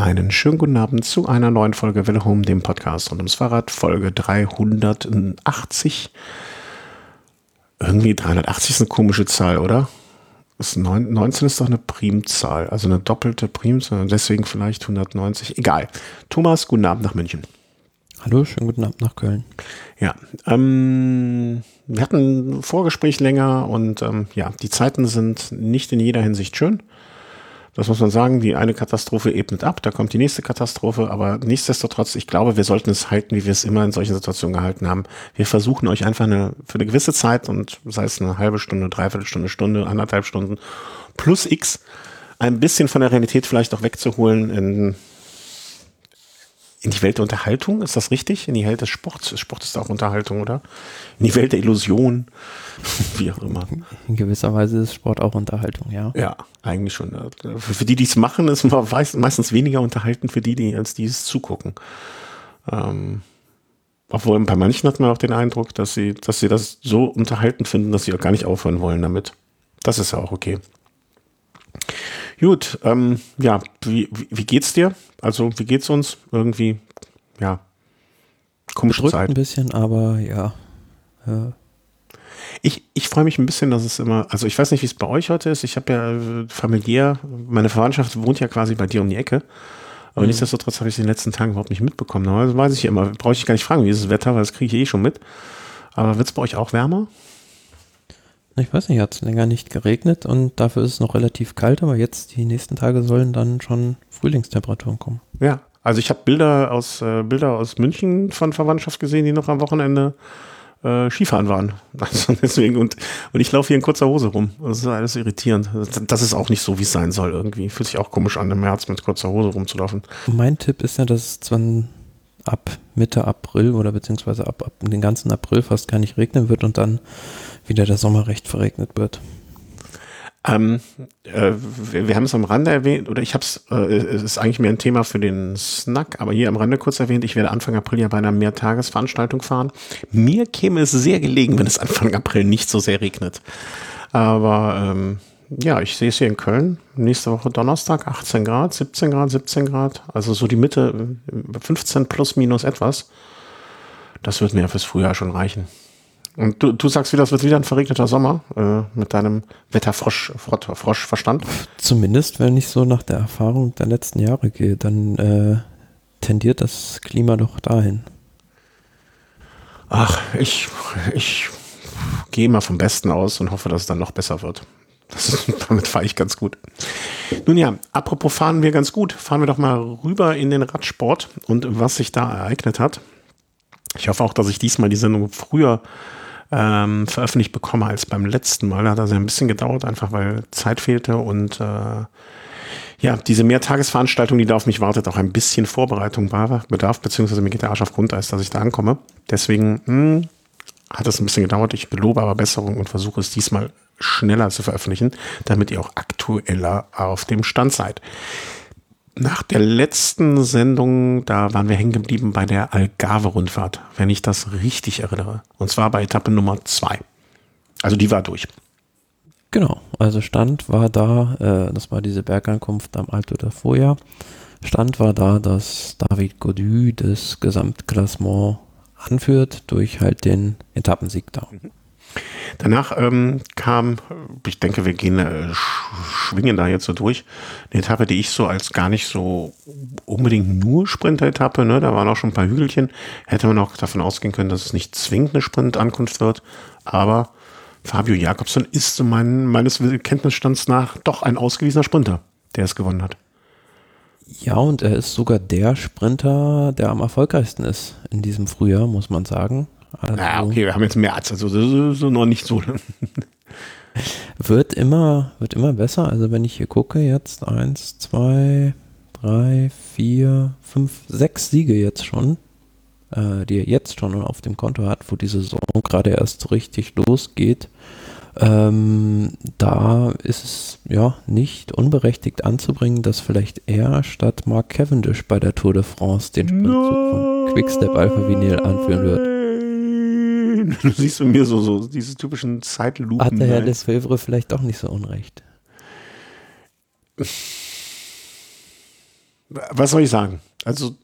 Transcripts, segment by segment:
Einen schönen guten Abend zu einer neuen Folge Welle Home, dem Podcast rund ums Fahrrad, Folge 380. Irgendwie 380 ist eine komische Zahl, oder? 19 ist doch eine Primzahl, also eine doppelte Primzahl, deswegen vielleicht 190. Egal. Thomas, guten Abend nach München. Hallo, schönen guten Abend nach Köln. Ja, wir hatten ein Vorgespräch länger und die Zeiten sind nicht in jeder Hinsicht schön. Das muss man sagen, die eine Katastrophe ebnet ab, da kommt die nächste Katastrophe, aber nichtsdestotrotz, ich glaube, wir sollten es halten, wie wir es immer in solchen Situationen gehalten haben. Wir versuchen euch einfach für eine gewisse Zeit, und sei es eine halbe Stunde, dreiviertel Stunde, 1,5 Stunden plus X, ein bisschen von der Realität vielleicht auch wegzuholen in die Welt der Unterhaltung, ist das richtig? In die Welt des Sports. Sport ist auch Unterhaltung, oder? In die Welt der Illusion, wie auch immer. In gewisser Weise ist Sport auch Unterhaltung, ja. Ja, eigentlich schon. Für die, die es machen, ist man meistens weniger unterhalten für als die es zugucken. Obwohl bei manchen hat man auch den Eindruck, dass sie das so unterhaltend finden, dass sie auch gar nicht aufhören wollen damit. Das ist ja auch okay. Gut, wie geht's dir? Also, wie geht's uns? Irgendwie, ja, komische Zeit. Ein bisschen, aber ja. Ich freue mich ein bisschen, dass es immer, also ich weiß nicht, wie es bei euch heute ist. Ich habe ja familiär, meine Verwandtschaft wohnt ja quasi bei dir um die Ecke. Aber nichtsdestotrotz habe ich es in den letzten Tagen überhaupt nicht mitbekommen. Also weiß ich immer, brauche ich gar nicht fragen, wie ist das Wetter, weil das kriege ich schon mit. Aber wird es bei euch auch wärmer? Ich weiß nicht, hat es länger nicht geregnet und dafür ist es noch relativ kalt, aber jetzt die nächsten Tage sollen dann schon Frühlingstemperaturen kommen. Ja, also ich habe Bilder aus München von Verwandtschaft gesehen, die noch am Wochenende Skifahren waren. Also deswegen, und ich laufe hier in kurzer Hose rum. Das ist alles irritierend. Das ist auch nicht so, wie es sein soll irgendwie. Fühlt sich auch komisch an, im März mit kurzer Hose rumzulaufen. Mein Tipp ist ja, dass es dann ab Mitte April oder beziehungsweise ab den ganzen April fast gar nicht regnen wird und dann wieder der Sommer recht verregnet wird. Wir haben es am Rande erwähnt, oder es ist eigentlich mehr ein Thema für den Snack, aber hier am Rande kurz erwähnt, ich werde Anfang April ja bei einer Mehrtagesveranstaltung fahren. Mir käme es sehr gelegen, wenn es Anfang April nicht so sehr regnet. Aber ich sehe es hier in Köln, nächste Woche Donnerstag, 18 Grad, 17 Grad, 17 Grad, also so die Mitte, 15 plus minus etwas. Das wird mir fürs Frühjahr schon reichen. Und du sagst wieder, es wird wieder ein verregneter Sommer mit deinem Wetterfrosch-Verstand? Zumindest, wenn ich so nach der Erfahrung der letzten Jahre gehe, dann tendiert das Klima doch dahin. Ach, ich gehe mal vom Besten aus und hoffe, dass es dann noch besser wird. Damit fahre ich ganz gut. Nun ja, apropos fahren wir ganz gut. Fahren wir doch mal rüber in den Radsport und was sich da ereignet hat. Ich hoffe auch, dass ich diesmal die Sendung früher veröffentlicht bekomme als beim letzten Mal. Da hat das ja ein bisschen gedauert, einfach weil Zeit fehlte und diese Mehrtagesveranstaltung, die da auf mich wartet, auch ein bisschen Vorbereitung bedarf, beziehungsweise mir geht der Arsch auf Grundeis, dass ich da ankomme. Deswegen hat es ein bisschen gedauert. Ich gelobe aber Besserung und versuche es diesmal schneller zu veröffentlichen, damit ihr auch aktueller auf dem Stand seid. Nach der letzten Sendung, da waren wir hängen geblieben bei der Algarve-Rundfahrt, wenn ich das richtig erinnere. Und zwar bei Etappe Nummer 2. Also die war durch. Genau, also Stand war da, das war diese Bergankunft am Alto da Foja. Stand war da, dass David Gaudu das Gesamtklassement anführt durch halt den Etappensieg da. Danach kam, ich denke, wir schwingen da jetzt so durch, eine Etappe, die ich so als gar nicht so unbedingt nur Sprinter-Etappe, ne, da waren auch schon ein paar Hügelchen, hätte man auch davon ausgehen können, dass es nicht zwingend eine Sprintankunft wird, aber Fabio Jakobsen ist meines Kenntnisstands nach doch ein ausgewiesener Sprinter, der es gewonnen hat. Ja, und er ist sogar der Sprinter, der am erfolgreichsten ist in diesem Frühjahr, muss man sagen. Also okay, wir haben jetzt März, also so noch nicht so. Wird immer besser. Also wenn ich hier gucke, jetzt 1, 2, 3, 4, 5, 6 Siege jetzt schon, die er jetzt schon auf dem Konto hat, wo die Saison gerade erst so richtig losgeht. Da ist es ja nicht unberechtigt anzubringen, dass vielleicht er statt Mark Cavendish bei der Tour de France den Sprintzug von Quickstep Alpha Vinyl anführen wird. Du siehst bei mir so diese typischen Zeitlupen. Hat der Herr Lefebvre vielleicht auch nicht so unrecht? was soll ich sagen? Also,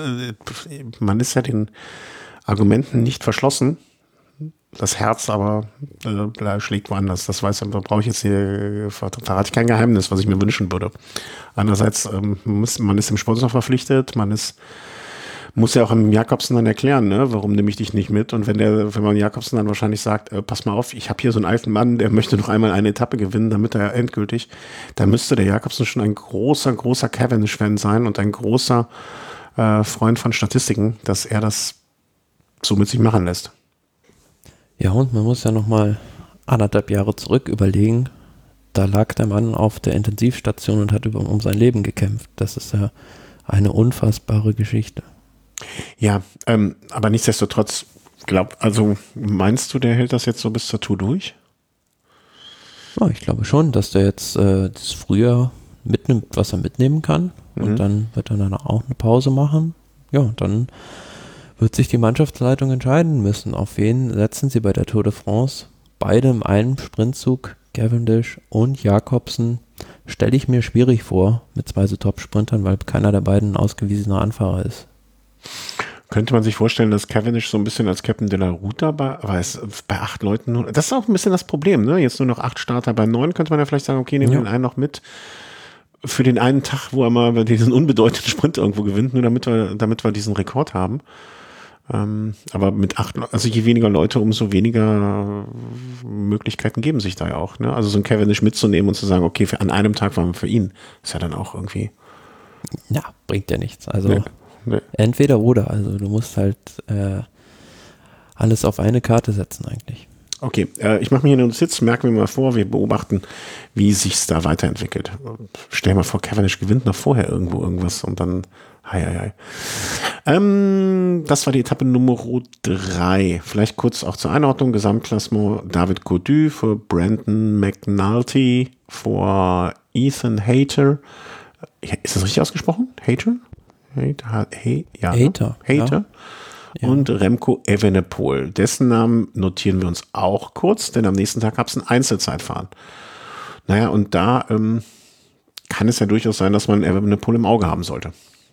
man ist ja den Argumenten nicht verschlossen. Das Herz aber schlägt woanders. Das weiß, da brauche ich jetzt hier, verrate ich kein Geheimnis, was ich mir wünschen würde. Andererseits, man ist dem Sponsor verpflichtet, muss ja auch im Jakobsen dann erklären, ne, warum nehme ich dich nicht mit? Und wenn man Jakobsen dann wahrscheinlich sagt, pass mal auf, ich habe hier so einen alten Mann, der möchte noch einmal eine Etappe gewinnen, damit er endgültig, da müsste der Jakobsen schon ein großer Cavendish-Fan sein und ein großer Freund von Statistiken, dass er das so mit sich machen lässt. Ja, und man muss ja nochmal 1,5 Jahre zurück überlegen, da lag der Mann auf der Intensivstation und hat um sein Leben gekämpft. Das ist ja eine unfassbare Geschichte. Ja, aber nichtsdestotrotz, meinst du, der hält das jetzt so bis zur Tour durch? Ja, ich glaube schon, dass der jetzt das Frühjahr mitnimmt, was er mitnehmen kann. Und dann wird er dann auch eine Pause machen. Ja, und dann wird sich die Mannschaftsleitung entscheiden müssen, auf wen setzen sie bei der Tour de France. Beide in einem Sprintzug, Cavendish und Jakobsen, stelle ich mir schwierig vor mit 2 so Top-Sprintern, weil keiner der beiden ein ausgewiesener Anfahrer ist. Könnte man sich vorstellen, dass Cavendish so ein bisschen als Captain de la Route dabei, aber bei 8 Leuten nur, das ist auch ein bisschen das Problem, ne? Jetzt nur noch 8 Starter, bei 9 könnte man ja vielleicht sagen, okay, nehmen wir den einen noch mit für den einen Tag, wo er mal diesen unbedeutenden Sprint irgendwo gewinnt, nur damit wir diesen Rekord haben. Aber mit 8, also je weniger Leute, umso weniger Möglichkeiten geben sich da ja auch, ne? Also so ein Cavendish mitzunehmen und zu sagen, okay, an einem Tag waren wir für ihn, ist ja dann auch irgendwie. Ja, bringt ja nichts. Also entweder oder. Also du musst halt alles auf eine Karte setzen eigentlich. Okay, ich mache mir hier eine Notiz, merken wir mal vor, wir beobachten, wie sich's da weiterentwickelt. Stell dir mal vor, Cavendish gewinnt noch vorher irgendwas und dann das war die Etappe Nummer 3. Vielleicht kurz auch zur Einordnung. Gesamtklassement David Gaudu vor Brandon McNulty vor Ethan Hayter. Ist das richtig ausgesprochen? Hayter? Hayter. Ja. Und Remco Evenepoel. Dessen Namen notieren wir uns auch kurz, denn am nächsten Tag gab es ein Einzelzeitfahren. Naja, und da kann es ja durchaus sein, dass man Evenepoel im Auge haben sollte.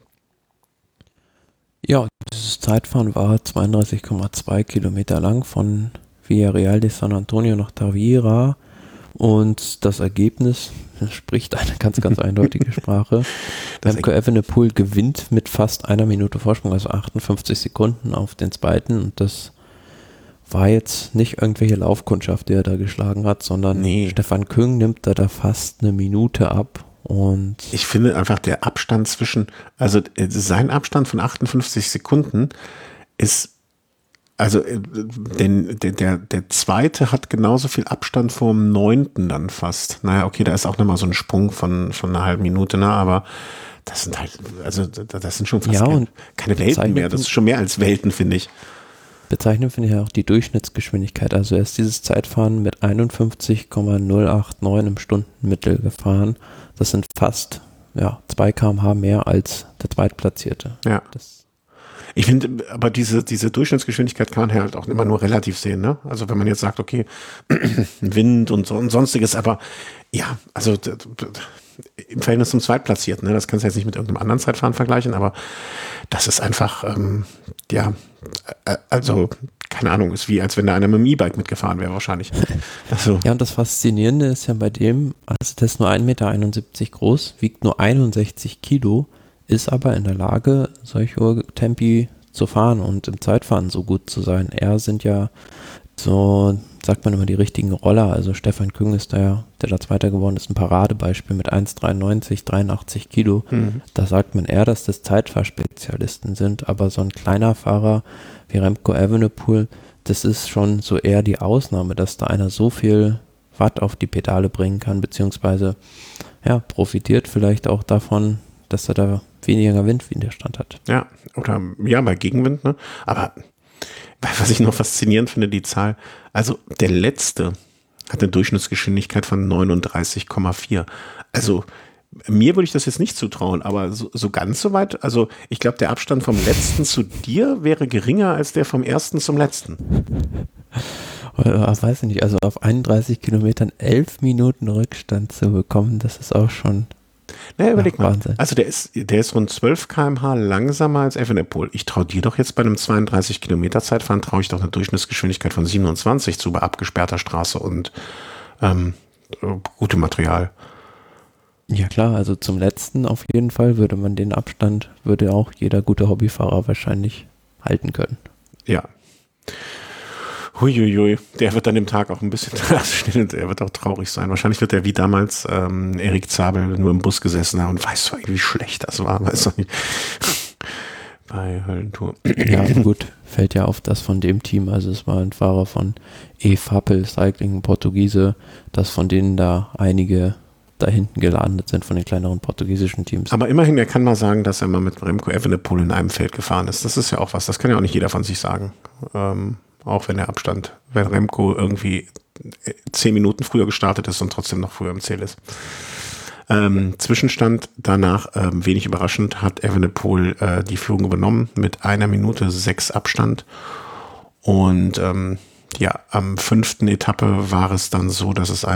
Ja, dieses Zeitfahren war 32,2 Kilometer lang von Villarreal de San Antonio nach Tavira und das Ergebnis spricht eine ganz eindeutige Sprache. Remco Evenepoel gewinnt mit fast 1 Minute Vorsprung, also 58 Sekunden auf den zweiten und das war jetzt nicht irgendwelche Laufkundschaft, die er da geschlagen hat, sondern Stefan Küng nimmt da fast 1 Minute ab. Und ich finde einfach der Abstand sein Abstand von 58 Sekunden ist, also der zweite hat genauso viel Abstand vom 9. dann fast. Naja, okay, da ist auch nochmal so ein Sprung von einer halben Minute, ne, aber das sind halt, also das sind schon fast keine Welten mehr, das ist schon mehr als Welten, finde ich. Bezeichnend finde ich ja auch die Durchschnittsgeschwindigkeit. Also er ist dieses Zeitfahren mit 51,089 im Stundenmittel gefahren. Das sind fast 2 km/h mehr als der Zweitplatzierte. Ja. Ich finde, aber diese Durchschnittsgeschwindigkeit kann man halt auch immer nur relativ sehen, ne? Also wenn man jetzt sagt, okay, Wind und sonstiges, aber ja, also im Verhältnis zum Zweitplatzierten, ne? Das kannst du jetzt nicht mit irgendeinem anderen Zeitfahren vergleichen, aber das ist einfach, also keine Ahnung, ist wie, als wenn da einer mit dem E-Bike mitgefahren wäre wahrscheinlich. Also. Ja, und das Faszinierende ist ja bei dem, also der ist nur 1,71 Meter groß, wiegt nur 61 Kilo, ist aber in der Lage, solche hohe Tempi zu fahren und im Zeitfahren so gut zu sein. Er sind ja so, sagt man immer, die richtigen Roller. Also Stefan Küng ist der da Zweiter geworden ist, ein Paradebeispiel mit 1,93, 83 Kilo. Da sagt man eher, dass das Zeitfahrspezialisten sind, aber so ein kleiner Fahrer wie Remco Evenepoel, das ist schon so eher die Ausnahme, dass da einer so viel Watt auf die Pedale bringen kann, beziehungsweise profitiert vielleicht auch davon, dass er da weniger Windwiderstand hat. Ja, oder bei Gegenwind, ne? Aber was ich noch faszinierend finde, die Zahl, also der Letzte hat eine Durchschnittsgeschwindigkeit von 39,4. Also mir würde ich das jetzt nicht zutrauen, aber so ganz so weit, also ich glaube, der Abstand vom Letzten zu dir wäre geringer als der vom Ersten zum Letzten. Weiß ich nicht, also auf 31 Kilometern 11 Minuten Rückstand zu bekommen, das ist auch schon Naja, überleg mal. Wahnsinn. Also der ist rund 12 km/h langsamer als Evenepoel. Ich traue dir doch jetzt bei einem 32 Kilometer Zeitfahren, traue ich doch eine Durchschnittsgeschwindigkeit von 27 zu bei abgesperrter Straße und gutem Material. Ja klar, also zum letzten auf jeden Fall würde man den Abstand, würde auch jeder gute Hobbyfahrer wahrscheinlich halten können. Ja. Huiuiui, der wird dann dem Tag auch ein bisschen, der wird auch traurig sein. Wahrscheinlich wird er wie damals Erik Zabel nur im Bus gesessen haben und weißt du, wie schlecht das war, weißt du nicht. Bei Höllentour. Ja, gut, fällt ja auf das von dem Team, also es war ein Fahrer von E-Fapel Cycling, ein Portugiese, dass von denen da einige da hinten gelandet sind von den kleineren portugiesischen Teams. Aber immerhin, er kann mal sagen, dass er mal mit Remco Evenepoel in einem Feld gefahren ist. Das ist ja auch was, das kann ja auch nicht jeder von sich sagen. Auch wenn wenn Remco irgendwie 10 Minuten früher gestartet ist und trotzdem noch früher im Ziel ist. Zwischenstand danach, wenig überraschend, hat Evenepoel die Führung übernommen mit 1 Minute 6 Abstand. Und am 5. Etappe war es dann so, dass es war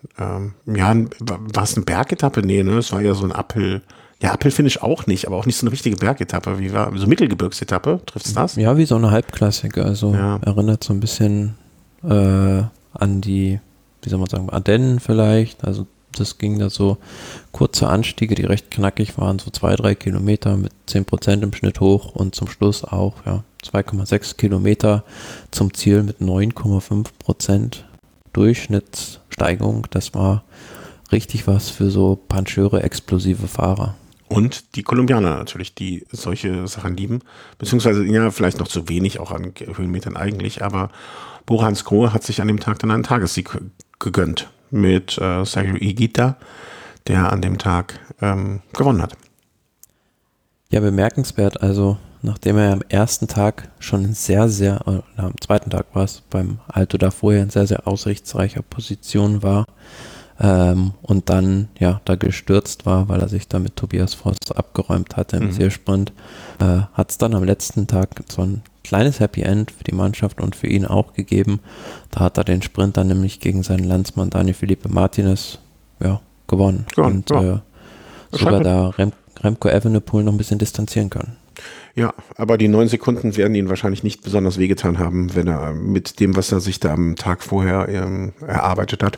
es eine Bergetappe? Nee, ne, es war ja so ein Uphill. Ja, Uphill finde ich auch nicht, aber auch nicht so eine richtige Bergetappe. So Mittelgebirgsetappe, trifft's das? Ja, wie so eine Halbklassik, also erinnert so ein bisschen an die, wie soll man sagen, Ardennen vielleicht, also das ging da so kurze Anstiege, die recht knackig waren, so 2-3 Kilometer mit 10% im Schnitt hoch und zum Schluss auch 2,6 Kilometer zum Ziel mit 9,5% Durchschnittssteigung. Das war richtig was für so Pancheure, explosive Fahrer. Und die Kolumbianer natürlich, die solche Sachen lieben, beziehungsweise ja, vielleicht noch zu wenig auch an Höhenmetern eigentlich, aber Bora Hansgrohe hat sich an dem Tag dann einen Tagessieg gegönnt mit Sergio Higuita, der an dem Tag gewonnen hat. Ja, bemerkenswert, also nachdem er am ersten Tag schon am zweiten Tag war es, beim Alto da vorher in sehr, sehr aussichtsreicher Position war, und dann da gestürzt war, weil er sich da mit Tobias Voss abgeräumt hatte im Zielsprint, hat es dann am letzten Tag so ein kleines Happy End für die Mannschaft und für ihn auch gegeben. Da hat er den Sprint dann nämlich gegen seinen Landsmann Dani Felipe Martinez gewonnen. Und sogar da Remco Evenepoel noch ein bisschen distanzieren können. Ja, aber die 9 Sekunden werden ihn wahrscheinlich nicht besonders wehgetan haben, wenn er mit dem, was er sich da am Tag vorher erarbeitet hat.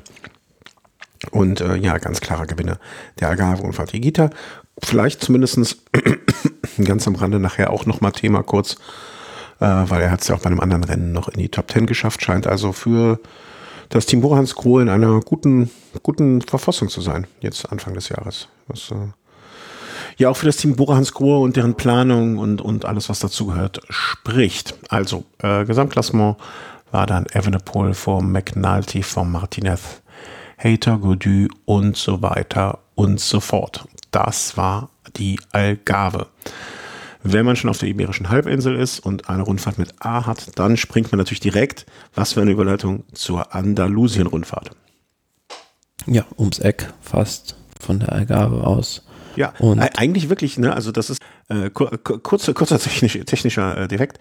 Und ganz klarer Gewinner der Algarve und Higuita. Vielleicht zumindest ganz am Rande nachher auch nochmal Thema kurz, weil er hat es ja auch bei einem anderen Rennen noch in die Top 10 geschafft, scheint also für das Team Bora Hansgrohe in einer guten Verfassung zu sein, jetzt Anfang des Jahres. Was ja auch für das Team Bora Hansgrohe und deren Planung und alles, was dazugehört, spricht. Also, Gesamtklassement war dann Evenepoel vor McNulty, vor Martinez, Hayter, Gaudu und so weiter und so fort. Das war die Algarve. Wenn man schon auf der Iberischen Halbinsel ist und eine Rundfahrt mit A hat, dann springt man natürlich direkt, was für eine Überleitung, zur Andalusien-Rundfahrt. Ja, ums Eck fast von der Algarve aus. Ja, und eigentlich wirklich, ne, also das ist kurzer technischer Defekt,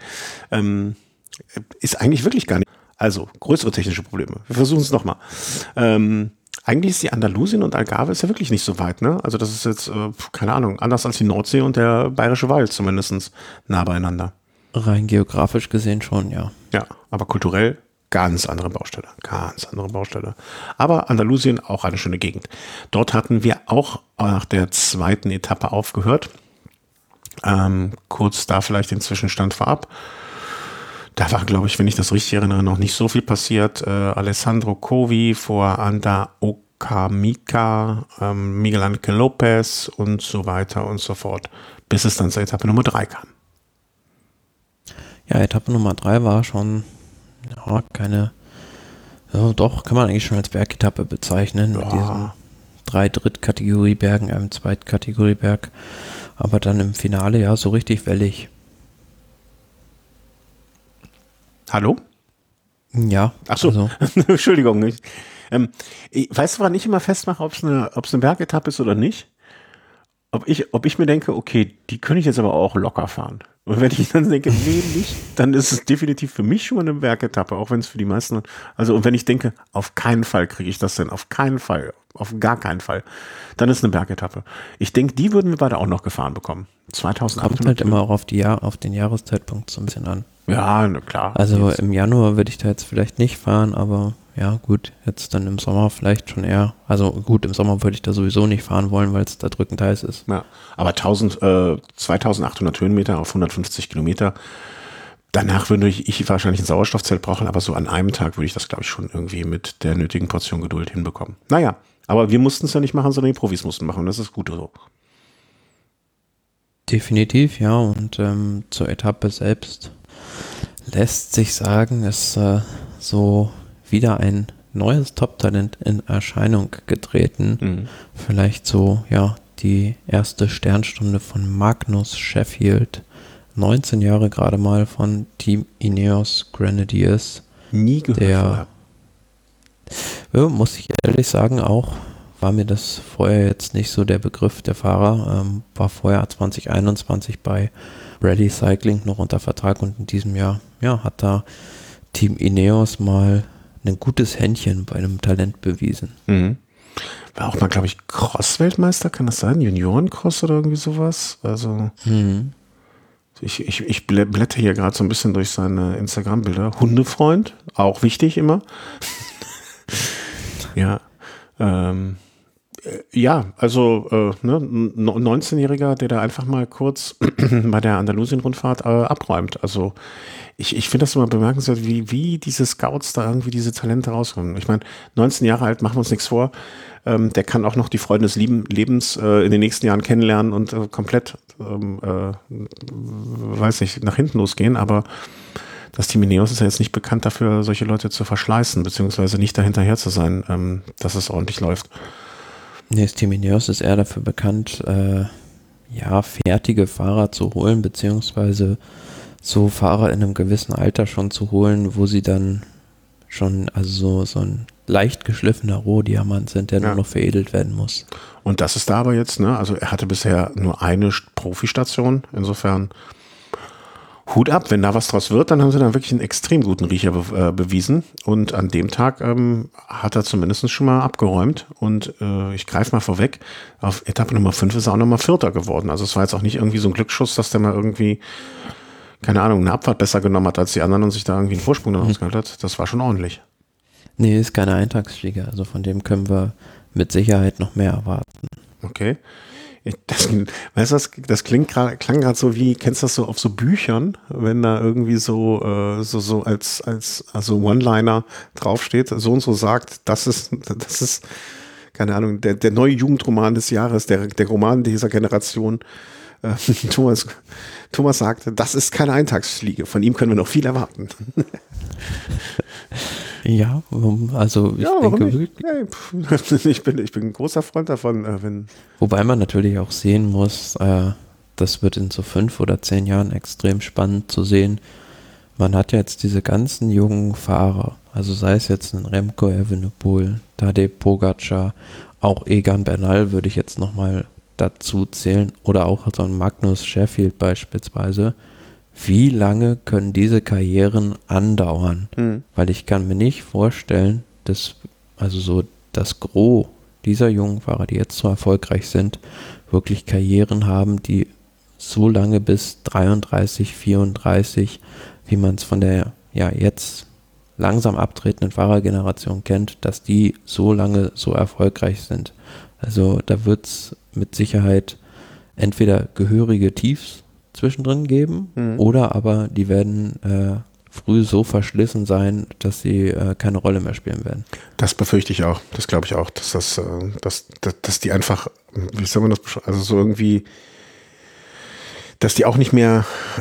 ist eigentlich wirklich gar nicht. Also, größere technische Probleme. Wir versuchen es nochmal. Eigentlich ist die Andalusien und Algarve ist ja wirklich nicht so weit, ne? Also das ist jetzt, keine Ahnung, anders als die Nordsee und der Bayerische Wald zumindest nah beieinander. Rein geografisch gesehen schon, ja. Ja, aber kulturell ganz andere Baustelle. Aber Andalusien auch eine schöne Gegend. Dort hatten wir auch nach der 2. Etappe aufgehört. Kurz da vielleicht den Zwischenstand vorab. Da war, glaube ich, wenn ich das richtig erinnere, noch nicht so viel passiert. Alessandro Covi vor Anda Okamika, Miguel Ángel López und so weiter und so fort, bis es dann zur Etappe Nummer 3 kam. Ja, Etappe Nummer 3 war schon doch, kann man eigentlich schon als Bergetappe bezeichnen, mit diesen 3 Drittkategoriebergen, einem Zweitkategorieberg, aber dann im Finale so richtig wellig. Hallo? Ja. Ach so, also. Entschuldigung. Weißt du, woran ich immer festmache, ob es eine Bergetappe ist oder nicht? Ob ich mir denke, okay, die könnte ich jetzt aber auch locker fahren. Und wenn ich dann denke, nee, nicht, dann ist es definitiv für mich schon eine Bergetappe, auch wenn es für die meisten, also und wenn ich denke, auf keinen Fall kriege ich das denn, auf keinen Fall, auf gar keinen Fall, dann ist eine Bergetappe. Ich denke, die würden wir beide auch noch gefahren bekommen. 2800. Kommt halt immer auch auf den Jahreszeitpunkt so ein bisschen an. Ja, na klar. Also im Januar würde ich da jetzt vielleicht nicht fahren, aber ja gut, jetzt dann im Sommer vielleicht schon eher. Also gut, im Sommer würde ich da sowieso nicht fahren wollen, weil es da drückend heiß ist. Ja, aber 2800 Höhenmeter auf 150 Kilometer. Danach würde ich wahrscheinlich ein Sauerstoffzelt brauchen, aber so an einem Tag würde ich das, glaube ich, schon irgendwie mit der nötigen Portion Geduld hinbekommen. Naja, aber wir mussten es ja nicht machen, sondern die Profis mussten machen und das ist gut so. Definitiv, ja. Und zur Etappe selbst lässt sich sagen, ist so wieder ein neues Top-Talent in Erscheinung getreten. Mhm. Vielleicht so, ja, die erste Sternstunde von Magnus Sheffield. 19 Jahre gerade mal von Team Ineos Grenadiers. Nie gehört vorher. Ja, muss ich ehrlich sagen, auch war mir das vorher jetzt nicht so der Begriff der Fahrer. War vorher 2021 bei Rally Cycling noch unter Vertrag und in diesem Jahr, ja, hat da Team Ineos mal ein gutes Händchen bei einem Talent bewiesen. Mhm. War auch mal, glaube ich, Cross-Weltmeister, kann das sein? Junioren-Cross oder irgendwie sowas? Also ich blätter hier gerade so ein bisschen durch seine Instagram-Bilder. Hundefreund, auch wichtig immer. Ja. Ja, also 19-Jähriger, der da einfach mal kurz bei der Andalusien-Rundfahrt abräumt. Also ich finde das immer bemerkenswert, wie diese Scouts da irgendwie diese Talente rausholen. Ich meine, 19 Jahre alt, machen wir uns nichts vor. Der kann auch noch die Freunde des Lebens in den nächsten Jahren kennenlernen und komplett, weiß nicht, nach hinten losgehen. Aber das Team Ineos ist ja jetzt nicht bekannt dafür, solche Leute zu verschleißen, beziehungsweise nicht dahinterher zu sein, dass es ordentlich läuft. Nee, das Team Ineos ist eher dafür bekannt, fertige Fahrer zu holen, beziehungsweise so Fahrer in einem gewissen Alter schon zu holen, wo sie dann schon, also so ein leicht geschliffener Rohdiamant sind, der nur noch veredelt werden muss. Und das ist da aber jetzt, ne? Also er hatte bisher nur eine Profistation, insofern Hut ab, wenn da was draus wird, dann haben sie dann wirklich einen extrem guten Riecher bewiesen und an dem Tag hat er zumindest schon mal abgeräumt und ich greife mal vorweg, auf Etappe Nummer 5 ist er auch nochmal Vierter geworden, also es war jetzt auch nicht irgendwie so ein Glücksschuss, dass der mal irgendwie, keine Ahnung, eine Abfahrt besser genommen hat als die anderen und sich da irgendwie einen Vorsprung dann ausgehalten hat, das war schon ordentlich. Nee, ist keine Eintagsfliege, also von dem können wir mit Sicherheit noch mehr erwarten. Okay. Das klang gerade so wie, kennst du das so auf so Büchern, wenn da irgendwie so als One-Liner draufsteht, so und so sagt, das ist, keine Ahnung, der neue Jugendroman des Jahres, der Roman dieser Generation. Thomas sagte, das ist keine Eintagsfliege, von ihm können wir noch viel erwarten. Ja, also ich denke wirklich. Ich bin ein großer Freund davon. Wobei man natürlich auch sehen muss, das wird in so 5 oder 10 Jahren extrem spannend zu sehen. Man hat ja jetzt diese ganzen jungen Fahrer, also sei es jetzt ein Remco Evenepoel, Tadej Pogacar, auch Egan Bernal würde ich jetzt nochmal dazu zählen oder auch so ein Magnus Sheffield beispielsweise. Wie lange können diese Karrieren andauern? Weil ich kann mir nicht vorstellen, dass also so das Gros dieser jungen Fahrer, die jetzt so erfolgreich sind, wirklich Karrieren haben, die so lange bis 33, 34, wie man es von der jetzt langsam abtretenden Fahrergeneration kennt, dass die so lange so erfolgreich sind. Also da wird es mit Sicherheit entweder gehörige Tiefs zwischendrin geben oder aber die werden früh so verschlissen sein, dass sie keine Rolle mehr spielen werden. Das befürchte ich auch. Das glaube ich auch, dass die einfach, wie soll man das beschreiben, also so irgendwie, dass die auch nicht mehr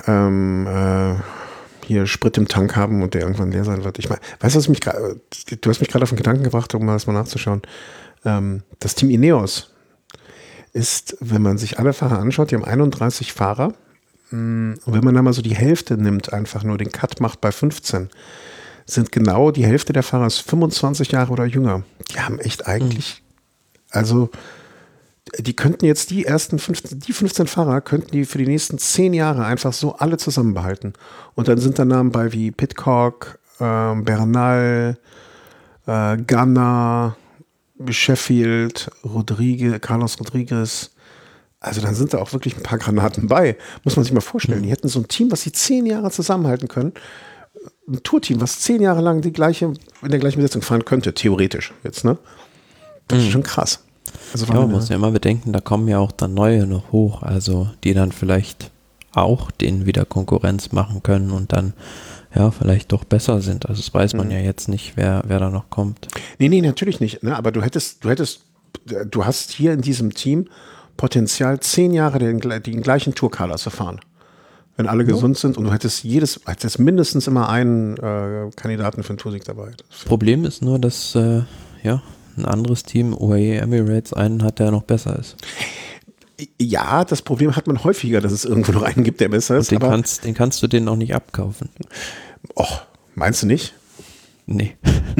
hier Sprit im Tank haben und der irgendwann leer sein wird. Ich meine, weißt du, du hast mich gerade auf den Gedanken gebracht, um das mal nachzuschauen. Das Team Ineos ist, wenn man sich alle Fahrer anschaut, die haben 31 Fahrer. Und wenn man da mal so die Hälfte nimmt, einfach nur den Cut macht bei 15, sind genau die Hälfte der Fahrer 25 Jahre oder jünger. Die haben echt eigentlich, also die könnten jetzt die 15 Fahrer könnten die für die nächsten 10 Jahre einfach so alle zusammen behalten. Und dann sind da Namen bei wie Pidcock, Bernal, Ganna, Sheffield, Carlos Rodriguez. Also dann sind da auch wirklich ein paar Granaten bei. Muss man sich mal vorstellen. Die hätten so ein Team, was sie 10 Jahre zusammenhalten können. Ein Tourteam, was 10 Jahre lang in der gleichen Besetzung fahren könnte, theoretisch jetzt, ne? Das ist schon krass. Also man muss ja immer bedenken, da kommen ja auch dann neue noch hoch, also die dann vielleicht auch denen wieder Konkurrenz machen können und dann ja vielleicht doch besser sind. Also das weiß man ja jetzt nicht, wer da noch kommt. Nee, natürlich nicht. Ne? Aber du hast hier in diesem Team Potenzial, 10 Jahre den gleichen Tourkader zu fahren. Wenn alle gesund sind und du hättest mindestens immer einen Kandidaten für den Toursieg dabei. Problem ist nur, dass ein anderes Team, UAE Emirates, einen hat, der noch besser ist. Ja, das Problem hat man häufiger, dass es irgendwo noch einen gibt, der besser ist. Und den kannst du denen auch nicht abkaufen. Och, meinst du nicht? Nee.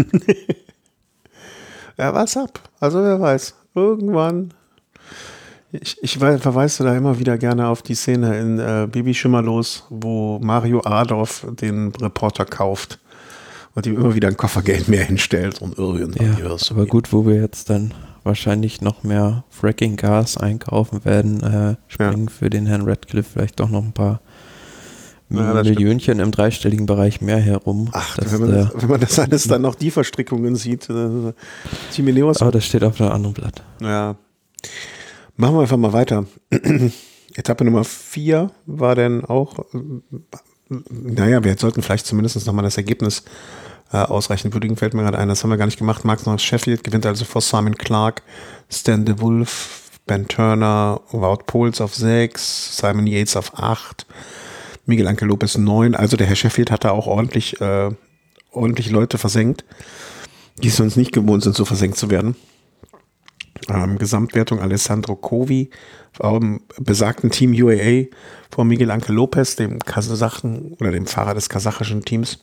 Ja, was ab? Also wer weiß. Irgendwann. Ich verweise da immer wieder gerne auf die Szene in Baby Schimmerlos, wo Mario Adorf den Reporter kauft und ihm immer wieder ein Koffergeld mehr hinstellt und irgendwie. Ja, aber gut, wo wir jetzt dann wahrscheinlich noch mehr Fracking-Gas einkaufen werden, springen für den Herrn Radcliffe vielleicht doch noch ein paar Millionchen im dreistelligen Bereich mehr herum. Ach, wenn man das alles dann noch die Verstrickungen sieht. Aber das steht auf einem anderen Blatt. Ja. Machen wir einfach mal weiter. Etappe Nummer 4 war dann auch, wir sollten vielleicht zumindest nochmal das Ergebnis ausreichend würdigen, fällt mir gerade ein, das haben wir gar nicht gemacht. Max Norris Sheffield gewinnt also vor Simon Clark, Stan de Wolf, Ben Turner, Wout Poels auf 6, Simon Yates auf 8, Miguel Ángel López 9. Also der Herr Sheffield hat da auch ordentlich Leute versenkt, die es sonst nicht gewohnt sind, so versenkt zu werden. Gesamtwertung Alessandro Covi, besagten Team UAE vor Miguel Ángel López, dem Kasachen oder dem Fahrer des kasachischen Teams.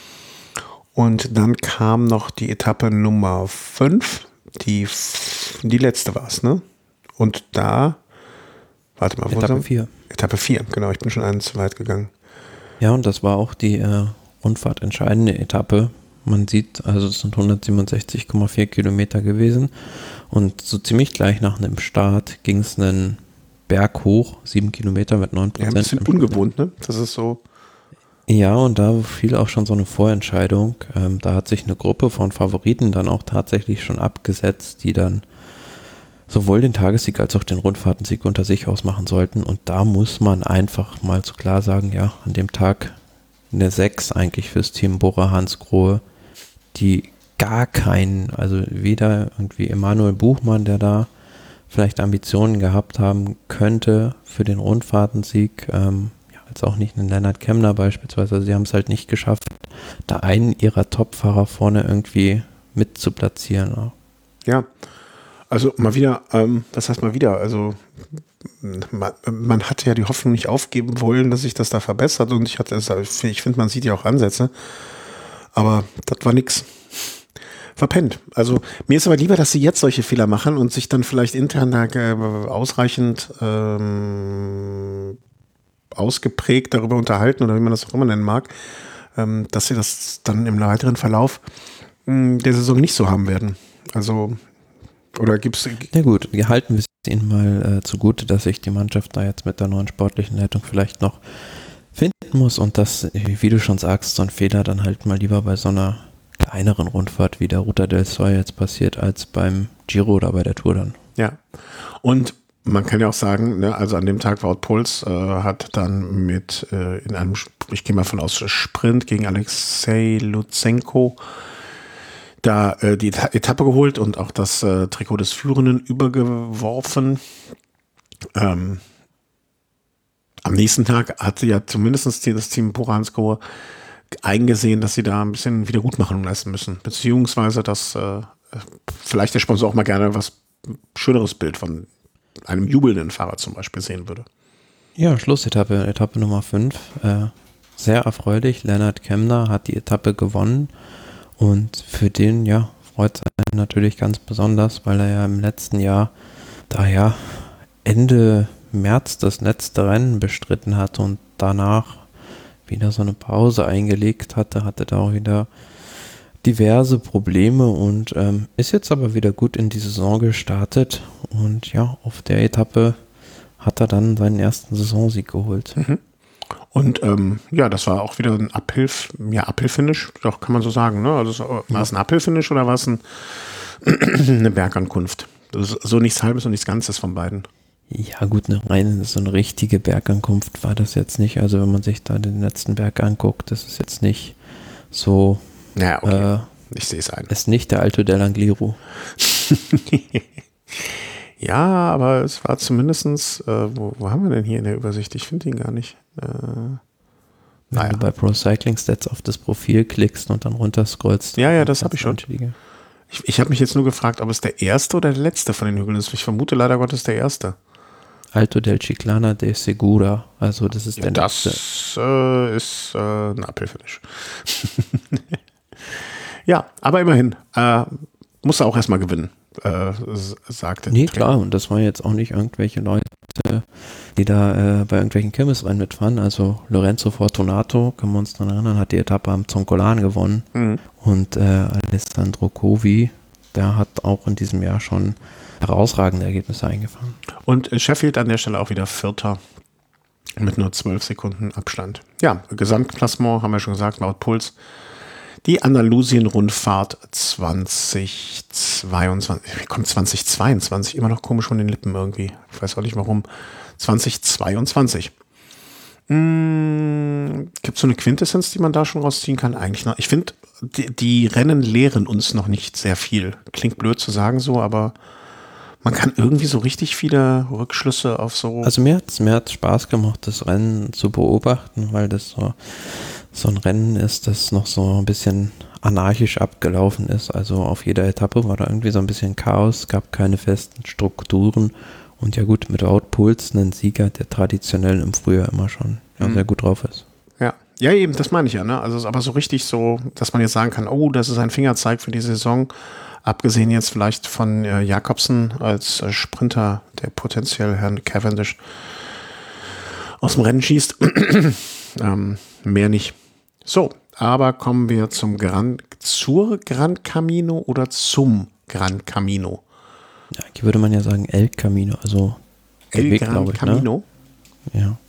Und dann kam noch die Etappe Nummer 5, die letzte war es, ne? Und da, warte mal, Etappe 4. Etappe 4, genau, ich bin schon einen zu weit gegangen. Ja, und das war auch die Rundfahrt entscheidende Etappe. Man sieht, also es sind 167,4 Kilometer gewesen und so ziemlich gleich nach einem Start ging es einen Berg hoch, 7 Kilometer mit 9%. Ja, ein bisschen ungewohnt, ne? Das ist so. Ja, und da fiel auch schon so eine Vorentscheidung. Da hat sich eine Gruppe von Favoriten dann auch tatsächlich schon abgesetzt, die dann sowohl den Tagessieg als auch den Rundfahrtensieg unter sich ausmachen sollten. Und da muss man einfach mal so klar sagen, ja, an dem Tag eine 6 eigentlich fürs Team Bora Hansgrohe, die gar keinen, also weder irgendwie Emanuel Buchmann, der da vielleicht Ambitionen gehabt haben könnte für den Rundfahrtensieg, als auch nicht einen Lennart Kemner beispielsweise. Also sie haben es halt nicht geschafft, da einen ihrer Top-Fahrer vorne irgendwie mit zu platzieren. Ja, also mal wieder, was heißt mal wieder, also man hatte ja die Hoffnung nicht aufgeben wollen, dass sich das da verbessert und ich finde, man sieht ja auch Ansätze, aber das war nix. Verpennt. Also mir ist aber lieber, dass sie jetzt solche Fehler machen und sich dann vielleicht intern da ausreichend ausgeprägt darüber unterhalten oder wie man das auch immer nennen mag, dass sie das dann im weiteren Verlauf der Saison nicht so haben werden. Also, oder gibt's... Na gut, wir halten es ihnen mal zugute, dass sich die Mannschaft da jetzt mit der neuen sportlichen Leitung vielleicht noch finden muss und dass, wie du schon sagst, so ein Fehler dann halt mal lieber bei so einer kleineren Rundfahrt wie der Ruta del Sol jetzt passiert, als beim Giro oder bei der Tour dann. Ja, und man kann ja auch sagen, ne, also an dem Tag Wout Poels hat dann mit in einem, ich gehe mal von aus, Sprint gegen Alexei Lutsenko da die Etappe geholt und auch das Trikot des Führenden übergeworfen. Am nächsten Tag hatte ja zumindest das Team Bora Hansgrohe eingesehen, dass sie da ein bisschen Wiedergutmachung leisten müssen. Beziehungsweise, dass vielleicht der Sponsor auch mal gerne was schöneres Bild von einem jubelnden Fahrer zum Beispiel sehen würde. Ja, Schlussetappe, Etappe Nummer 5. Sehr erfreulich. Lennart Kemner hat die Etappe gewonnen und für den, ja, freut es einen natürlich ganz besonders, weil er ja im letzten Jahr da ja Ende März das letzte Rennen bestritten hatte und danach wieder so eine Pause eingelegt hatte da auch wieder diverse Probleme und ist jetzt aber wieder gut in die Saison gestartet und ja, auf der Etappe hat er dann seinen ersten Saisonsieg geholt. Und ja, das war auch wieder ein Uphill-Finish, doch kann man so sagen, ne? Also war es ein Uphill-Finish oder war es eine Bergankunft? Das ist so nichts Halbes und nichts Ganzes von beiden. Ja gut, so eine richtige Bergankunft war das jetzt nicht. Also wenn man sich da den letzten Berg anguckt, das ist jetzt nicht so. Ja, okay. Ich sehe es ein. Ist nicht der Alto dell'Angliru. Ja, aber es war zumindestens, wo haben wir denn hier in der Übersicht? Ich finde ihn gar nicht. Wenn du bei Pro Cycling Stats auf das Profil klickst und dann runterscrollst. Ja, das habe ich schon. Ich habe mich jetzt nur gefragt, ob es der erste oder der letzte von den Hügeln ist. Ich vermute leider Gottes der erste. Alto del Chiclana de Segura. Also das ist der letzte. Das ist ein Uphill-Finish. Ja, aber immerhin. Muss er auch erstmal gewinnen, sagte. Nee, klar. Und das waren jetzt auch nicht irgendwelche Leute, die da bei irgendwelchen Kirmesrennen mitfahren. Also Lorenzo Fortunato, können wir uns daran erinnern, hat die Etappe am Zoncolan gewonnen. Und Alessandro Covi, der hat auch in diesem Jahr schon herausragende Ergebnisse eingefahren. Und Sheffield an der Stelle auch wieder Vierter mit nur 12 Sekunden Abstand. Ja, Gesamtklassement haben wir schon gesagt, laut Puls. Die Andalusien-Rundfahrt 2022, kommt 2022, immer noch komisch von den Lippen irgendwie. Ich weiß auch nicht warum. 2022. Gibt es so eine Quintessenz, die man da schon rausziehen kann? Eigentlich noch. Ich finde, die Rennen lehren uns noch nicht sehr viel. Klingt blöd zu sagen so, aber man kann irgendwie so richtig viele Rückschlüsse auf so... Also mir hat's Spaß gemacht, das Rennen zu beobachten, weil das so ein Rennen ist, das noch so ein bisschen anarchisch abgelaufen ist. Also auf jeder Etappe war da irgendwie so ein bisschen Chaos, gab keine festen Strukturen. Und ja gut, mit Wout Poels einen Sieger, der traditionell im Frühjahr immer schon sehr gut drauf ist. Ja, eben, das meine ich ja. Ne? Also aber so richtig so, dass man jetzt sagen kann, oh, das ist ein Fingerzeig für die Saison. Abgesehen jetzt vielleicht von Jakobsen als Sprinter, der potenziell Herrn Cavendish aus dem Rennen schießt. Mehr nicht. So, aber kommen wir zur Gran Camino oder zum Gran Camino? Ja, hier würde man ja sagen El Camino, also El Weg, Gran Camino? Ne? Ja.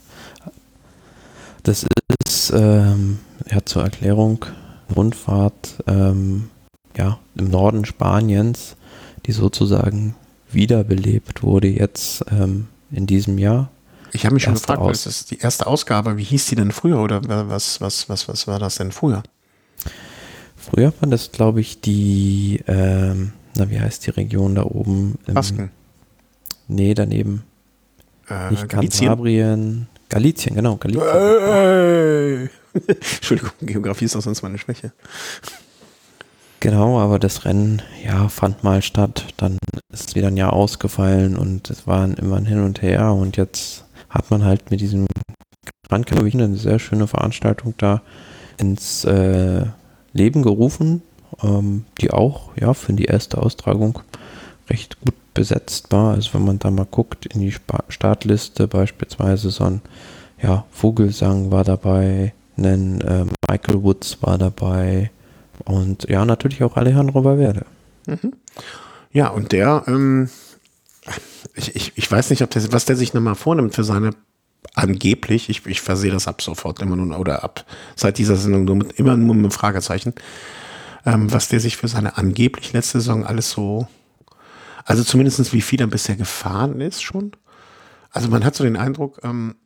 Das ist, zur Erklärung, Rundfahrt, im Norden Spaniens, die sozusagen wiederbelebt wurde jetzt in diesem Jahr. Ich habe mich schon gefragt, was ist die erste Ausgabe? Wie hieß die denn früher oder was war das denn früher? Früher war das, glaube ich, die, wie heißt die Region da oben? Basken. Nee, daneben. Nicht Kantabrien. Galizien, genau. Entschuldigung, Geografie ist auch sonst meine Schwäche. Genau, aber das Rennen, fand mal statt. Dann ist es wieder ein Jahr ausgefallen und es war immer ein Hin und Her und jetzt hat man halt mit diesem Gran Camino eine sehr schöne Veranstaltung da ins Leben gerufen, die auch, für die erste Austragung recht gut besetzt war. Also wenn man da mal guckt in die Startliste, beispielsweise so ein, Vogelsang war dabei, Michael Woods war dabei und natürlich auch Alejandro Valverde. Mhm. Ja, und der, ich weiß nicht, was der sich nochmal vornimmt für seine angeblich, ich versehe das ab sofort immer nur oder ab seit dieser Sendung immer nur mit einem Fragezeichen, was der sich für seine angeblich letzte Saison alles so, also zumindest wie viel er bisher gefahren ist schon. Also man hat so den Eindruck,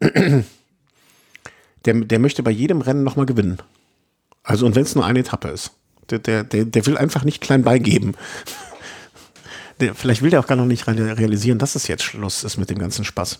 der möchte bei jedem Rennen nochmal gewinnen. Also und wenn es nur eine Etappe ist. Der will einfach nicht klein beigeben. Vielleicht will der auch gar noch nicht realisieren, dass es jetzt Schluss ist mit dem ganzen Spaß.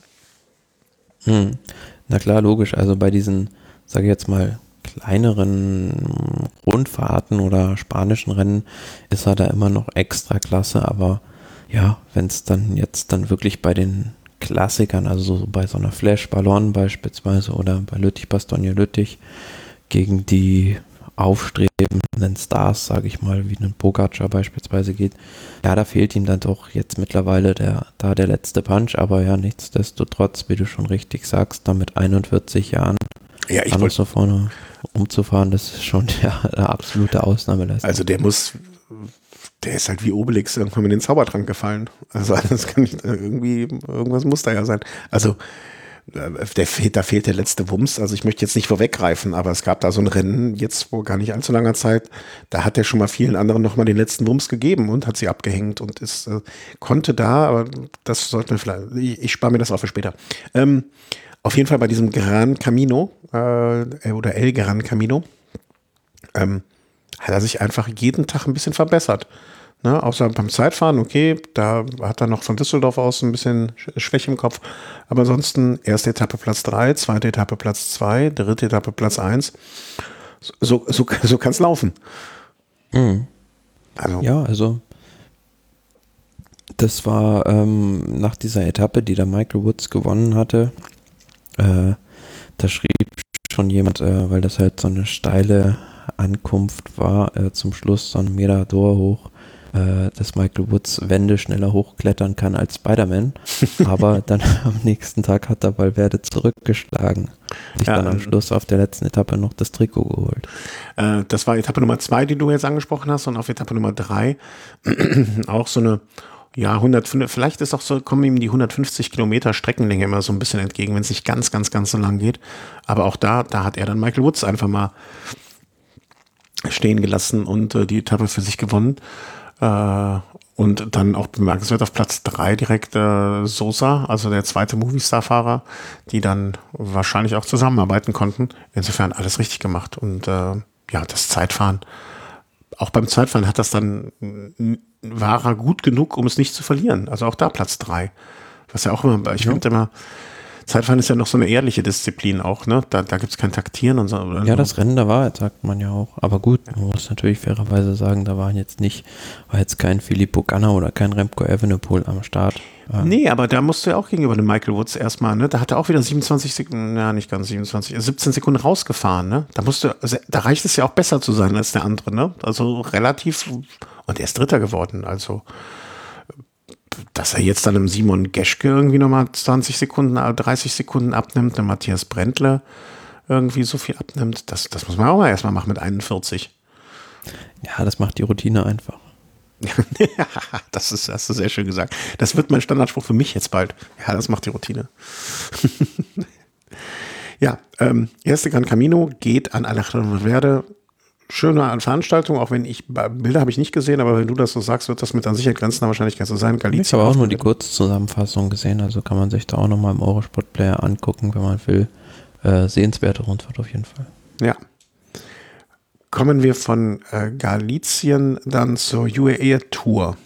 Na klar, logisch. Also bei diesen, sage ich jetzt mal, kleineren Rundfahrten oder spanischen Rennen ist er da immer noch extra klasse. Aber wenn es dann wirklich bei den Klassikern, also so bei so einer Flash Ballon beispielsweise oder bei Lüttich-Bastogne-Lüttich gegen die aufstrebenden Stars, sage ich mal, wie ein Pogacar beispielsweise geht. Ja, da fehlt ihm dann doch jetzt mittlerweile der letzte Punch, aber ja, nichtsdestotrotz, wie du schon richtig sagst, da mit 41 Jahren alles so vorne umzufahren, das ist schon eine absolute Ausnahmeleistung. Also der ist halt wie Obelix irgendwann in den Zaubertrank gefallen. Also das kann nicht, irgendwas muss da ja sein. Also da fehlt der letzte Wumms. Also ich möchte jetzt nicht vorweggreifen, aber es gab da so ein Rennen, jetzt vor gar nicht allzu langer Zeit, da hat er schon mal vielen anderen nochmal den letzten Wumms gegeben und hat sie abgehängt und konnte da, aber das sollten wir vielleicht, ich spare mir das auch für später. Auf jeden Fall bei diesem Gran Camino oder El Gran Camino hat er sich einfach jeden Tag ein bisschen verbessert. Ne, außer beim Zeitfahren, okay, da hat er noch von Düsseldorf aus ein bisschen Schwäche im Kopf. Aber ansonsten erste Etappe Platz 3, zweite Etappe Platz 2, dritte Etappe Platz 1. So kann es laufen. Mhm. Also das war nach dieser Etappe, die der Michael Woods gewonnen hatte, da schrieb schon jemand, weil das halt so eine steile Ankunft war, zum Schluss so ein Mirador hoch, dass Michael Woods Wände schneller hochklettern kann als Spider-Man, aber dann am nächsten Tag hat er Valverde zurückgeschlagen. Sich dann am Schluss auf der letzten Etappe noch das Trikot geholt. Das war Etappe Nummer 2, die du jetzt angesprochen hast, und auf Etappe Nummer 3 auch so eine, 105, vielleicht ist auch so, kommen ihm die 150 Kilometer Streckenlänge immer so ein bisschen entgegen, wenn es nicht ganz, ganz, ganz so lang geht. Aber auch da hat er dann Michael Woods einfach mal stehen gelassen und die Etappe für sich gewonnen. Und dann auch bemerkenswert auf Platz 3 direkt Sosa, also der zweite Movistar-Fahrer, die dann wahrscheinlich auch zusammenarbeiten konnten. Insofern alles richtig gemacht. Und das Zeitfahren, auch beim Zeitfahren war er gut genug, um es nicht zu verlieren. Also auch da Platz 3. Was ja auch immer, ich finde immer, Zeitfahren ist ja noch so eine ehrliche Disziplin auch, ne? Da gibt es kein Taktieren und so. Ja, das Rennen der Wahrheit, sagt man ja auch. Aber gut, man muss natürlich fairerweise sagen, da war jetzt kein Filippo Ganna oder kein Remco Evenepoel am Start. Nee, aber da musst du ja auch gegenüber dem Michael Woods erstmal, ne? Da hat er auch wieder 27 Sekunden, nicht ganz 27, 17 Sekunden rausgefahren, ne? Da reicht es ja auch besser zu sein als der andere, ne? Also relativ, und er ist Dritter geworden, also dass er jetzt dann im Simon Geschke irgendwie nochmal 30 Sekunden abnimmt, der Matthias Brändle irgendwie so viel abnimmt, das muss man auch mal erstmal machen mit 41. Ja, das macht die Routine einfach. Das hast du sehr schön gesagt. Das wird mein Standardspruch für mich jetzt bald. Ja, das macht die Routine. Erste Gran Camino geht an Alejandro Valverde. Schöne Veranstaltung, auch wenn Bilder habe ich nicht gesehen, aber wenn du das so sagst, wird das mit an Sicherheit grenzender Wahrscheinlichkeit so sein. Ich habe auch nur die Kurzzusammenfassung gesehen, also kann man sich da auch nochmal im Eurosport-Player angucken, wenn man will. Sehenswerte Rundfahrt auf jeden Fall. Ja. Kommen wir von Galizien dann zur UAE Tour.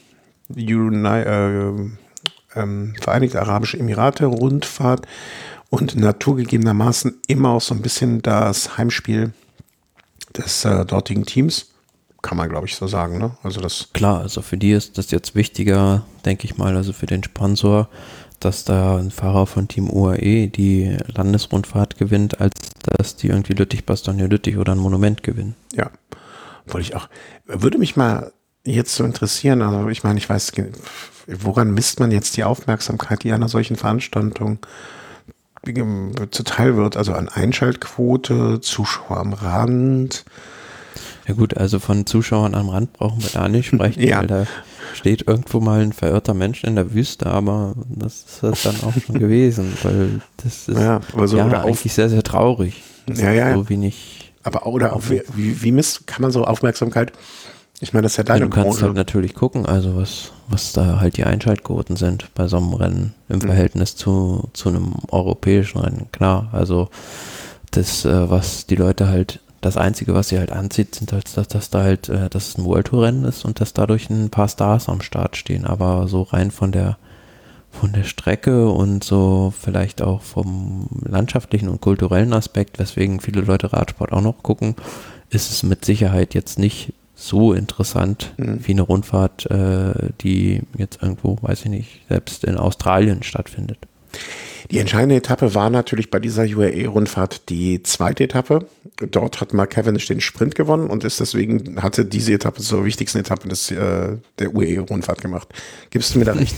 Vereinigte Arabische Emirate Rundfahrt und naturgegebenermaßen immer auch so ein bisschen das Heimspiel des dortigen Teams, kann man glaube ich so sagen, ne? Also das klar, also für die ist das jetzt wichtiger, denke ich mal, also für den Sponsor, dass da ein Fahrer von Team UAE die Landesrundfahrt gewinnt, als dass die irgendwie Lüttich-Bastogne-Lüttich oder ein Monument gewinnen. Ja, würde mich mal jetzt so interessieren, also ich meine, ich weiß, woran misst man jetzt die Aufmerksamkeit, die einer solchen Veranstaltung zuteil wird, also an Einschaltquote, Zuschauer am Rand. Ja gut, also von Zuschauern am Rand brauchen wir da nicht sprechen, weil da steht irgendwo mal ein verirrter Mensch in der Wüste, aber das ist das dann auch schon gewesen, weil das ist eigentlich sehr, sehr traurig. Das ist so wenig. Aber wie kann man so Aufmerksamkeit, ich meine, das ist ja deine Branche. Du kannst halt natürlich gucken, also was da halt die Einschaltquoten sind bei so einem Rennen im Verhältnis zu einem europäischen Rennen. Klar, also das, was die Leute halt, das Einzige, was sie halt anzieht, sind halt, dass es ein World Tour Rennen ist und dass dadurch ein paar Stars am Start stehen, aber so rein von der Strecke und so vielleicht auch vom landschaftlichen und kulturellen Aspekt, weswegen viele Leute Radsport auch noch gucken, ist es mit Sicherheit jetzt nicht so interessant wie eine Rundfahrt, die jetzt irgendwo, weiß ich nicht, selbst in Australien stattfindet. Die entscheidende Etappe war natürlich bei dieser UAE-Rundfahrt die zweite Etappe. Dort hat Mark Cavendish den Sprint gewonnen und ist deswegen, hatte diese Etappe zur wichtigsten Etappe der UAE-Rundfahrt gemacht. Gibst du mir da recht?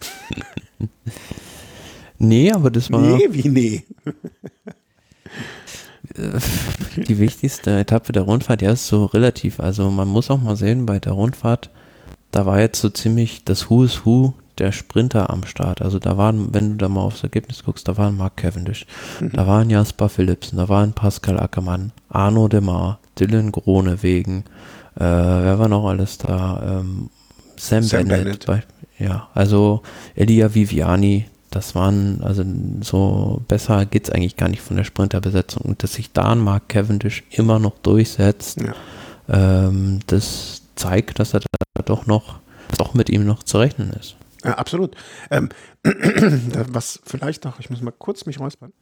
Nee, aber das war Nee, wie nee? die wichtigste Etappe der Rundfahrt. Ja, ist so relativ. Also man muss auch mal sehen, bei der Rundfahrt, da war jetzt so ziemlich das Who is Who der Sprinter am Start. Also da waren, wenn du da mal aufs Ergebnis guckst, da waren Mark Cavendish, da waren Jasper Philipsen, da waren Pascal Ackermann, Arno Demar, Dylan Groenewegen, wer war noch alles da? Sam Bennett. Ja, also Elia Viviani, das waren, also so besser geht's eigentlich gar nicht von der Sprinterbesetzung. Und dass sich da ein Mark Cavendish immer noch durchsetzt, das zeigt, dass er da doch mit ihm noch zu rechnen ist. Ja, absolut. Was vielleicht noch, ich muss mal kurz mich räuspern.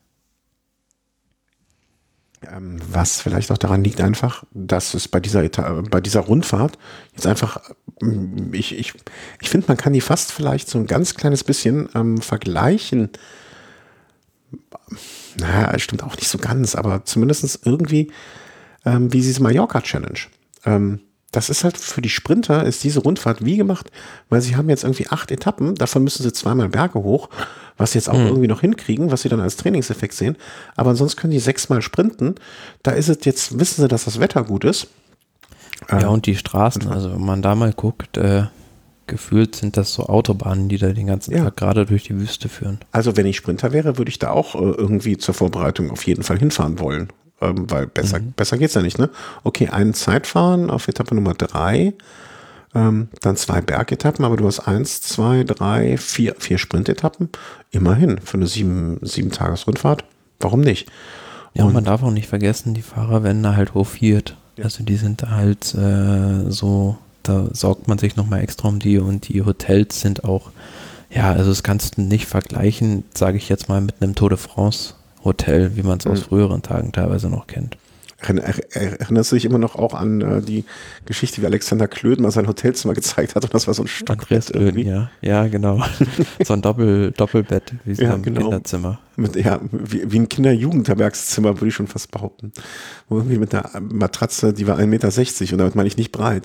Was vielleicht auch daran liegt einfach, dass es bei dieser Rundfahrt jetzt einfach, ich finde, man kann die fast vielleicht so ein ganz kleines bisschen vergleichen. Naja, stimmt auch nicht so ganz, aber zumindest irgendwie wie diese Mallorca-Challenge. Das ist halt für die Sprinter, ist diese Rundfahrt wie gemacht, weil sie haben jetzt irgendwie 8 Etappen, davon müssen sie 2-mal Berge hoch, was sie jetzt auch irgendwie noch hinkriegen, was sie dann als Trainingseffekt sehen, aber sonst können die 6-mal sprinten, da ist es jetzt, wissen sie, dass das Wetter gut ist. Ja, und die Straßen, also wenn man da mal guckt, gefühlt sind das so Autobahnen, die da den ganzen Tag gerade durch die Wüste führen. Also wenn ich Sprinter wäre, würde ich da auch irgendwie zur Vorbereitung auf jeden Fall hinfahren wollen. Weil besser geht's ja nicht, ne? Okay, ein Zeitfahren auf Etappe Nummer 3, dann 2 Bergetappen, aber du hast 1, 2, 3, 4 Sprintetappen. Immerhin, für eine 7-Tages-Rundfahrt. Warum nicht? Ja, und man darf auch nicht vergessen, die Fahrer werden da halt hofiert. Ja. Also die sind da halt so, da sorgt man sich nochmal extra um die und die Hotels sind auch, ja, also das kannst du nicht vergleichen, sage ich jetzt mal, mit einem Tour de France Hotel, wie man es aus früheren Tagen teilweise noch kennt. Erinnerst du dich immer noch auch an die Geschichte, wie Alexander Klöden mal sein Hotelzimmer gezeigt hat und das war so ein Stockbett irgendwie? Ja, genau. So ein Doppelbett, wie so ein Kinderzimmer. Wie ein Kinderjugendherbergszimmer, würde ich schon fast behaupten. Irgendwie mit einer Matratze, die war 1,60 Meter und damit meine ich nicht breit.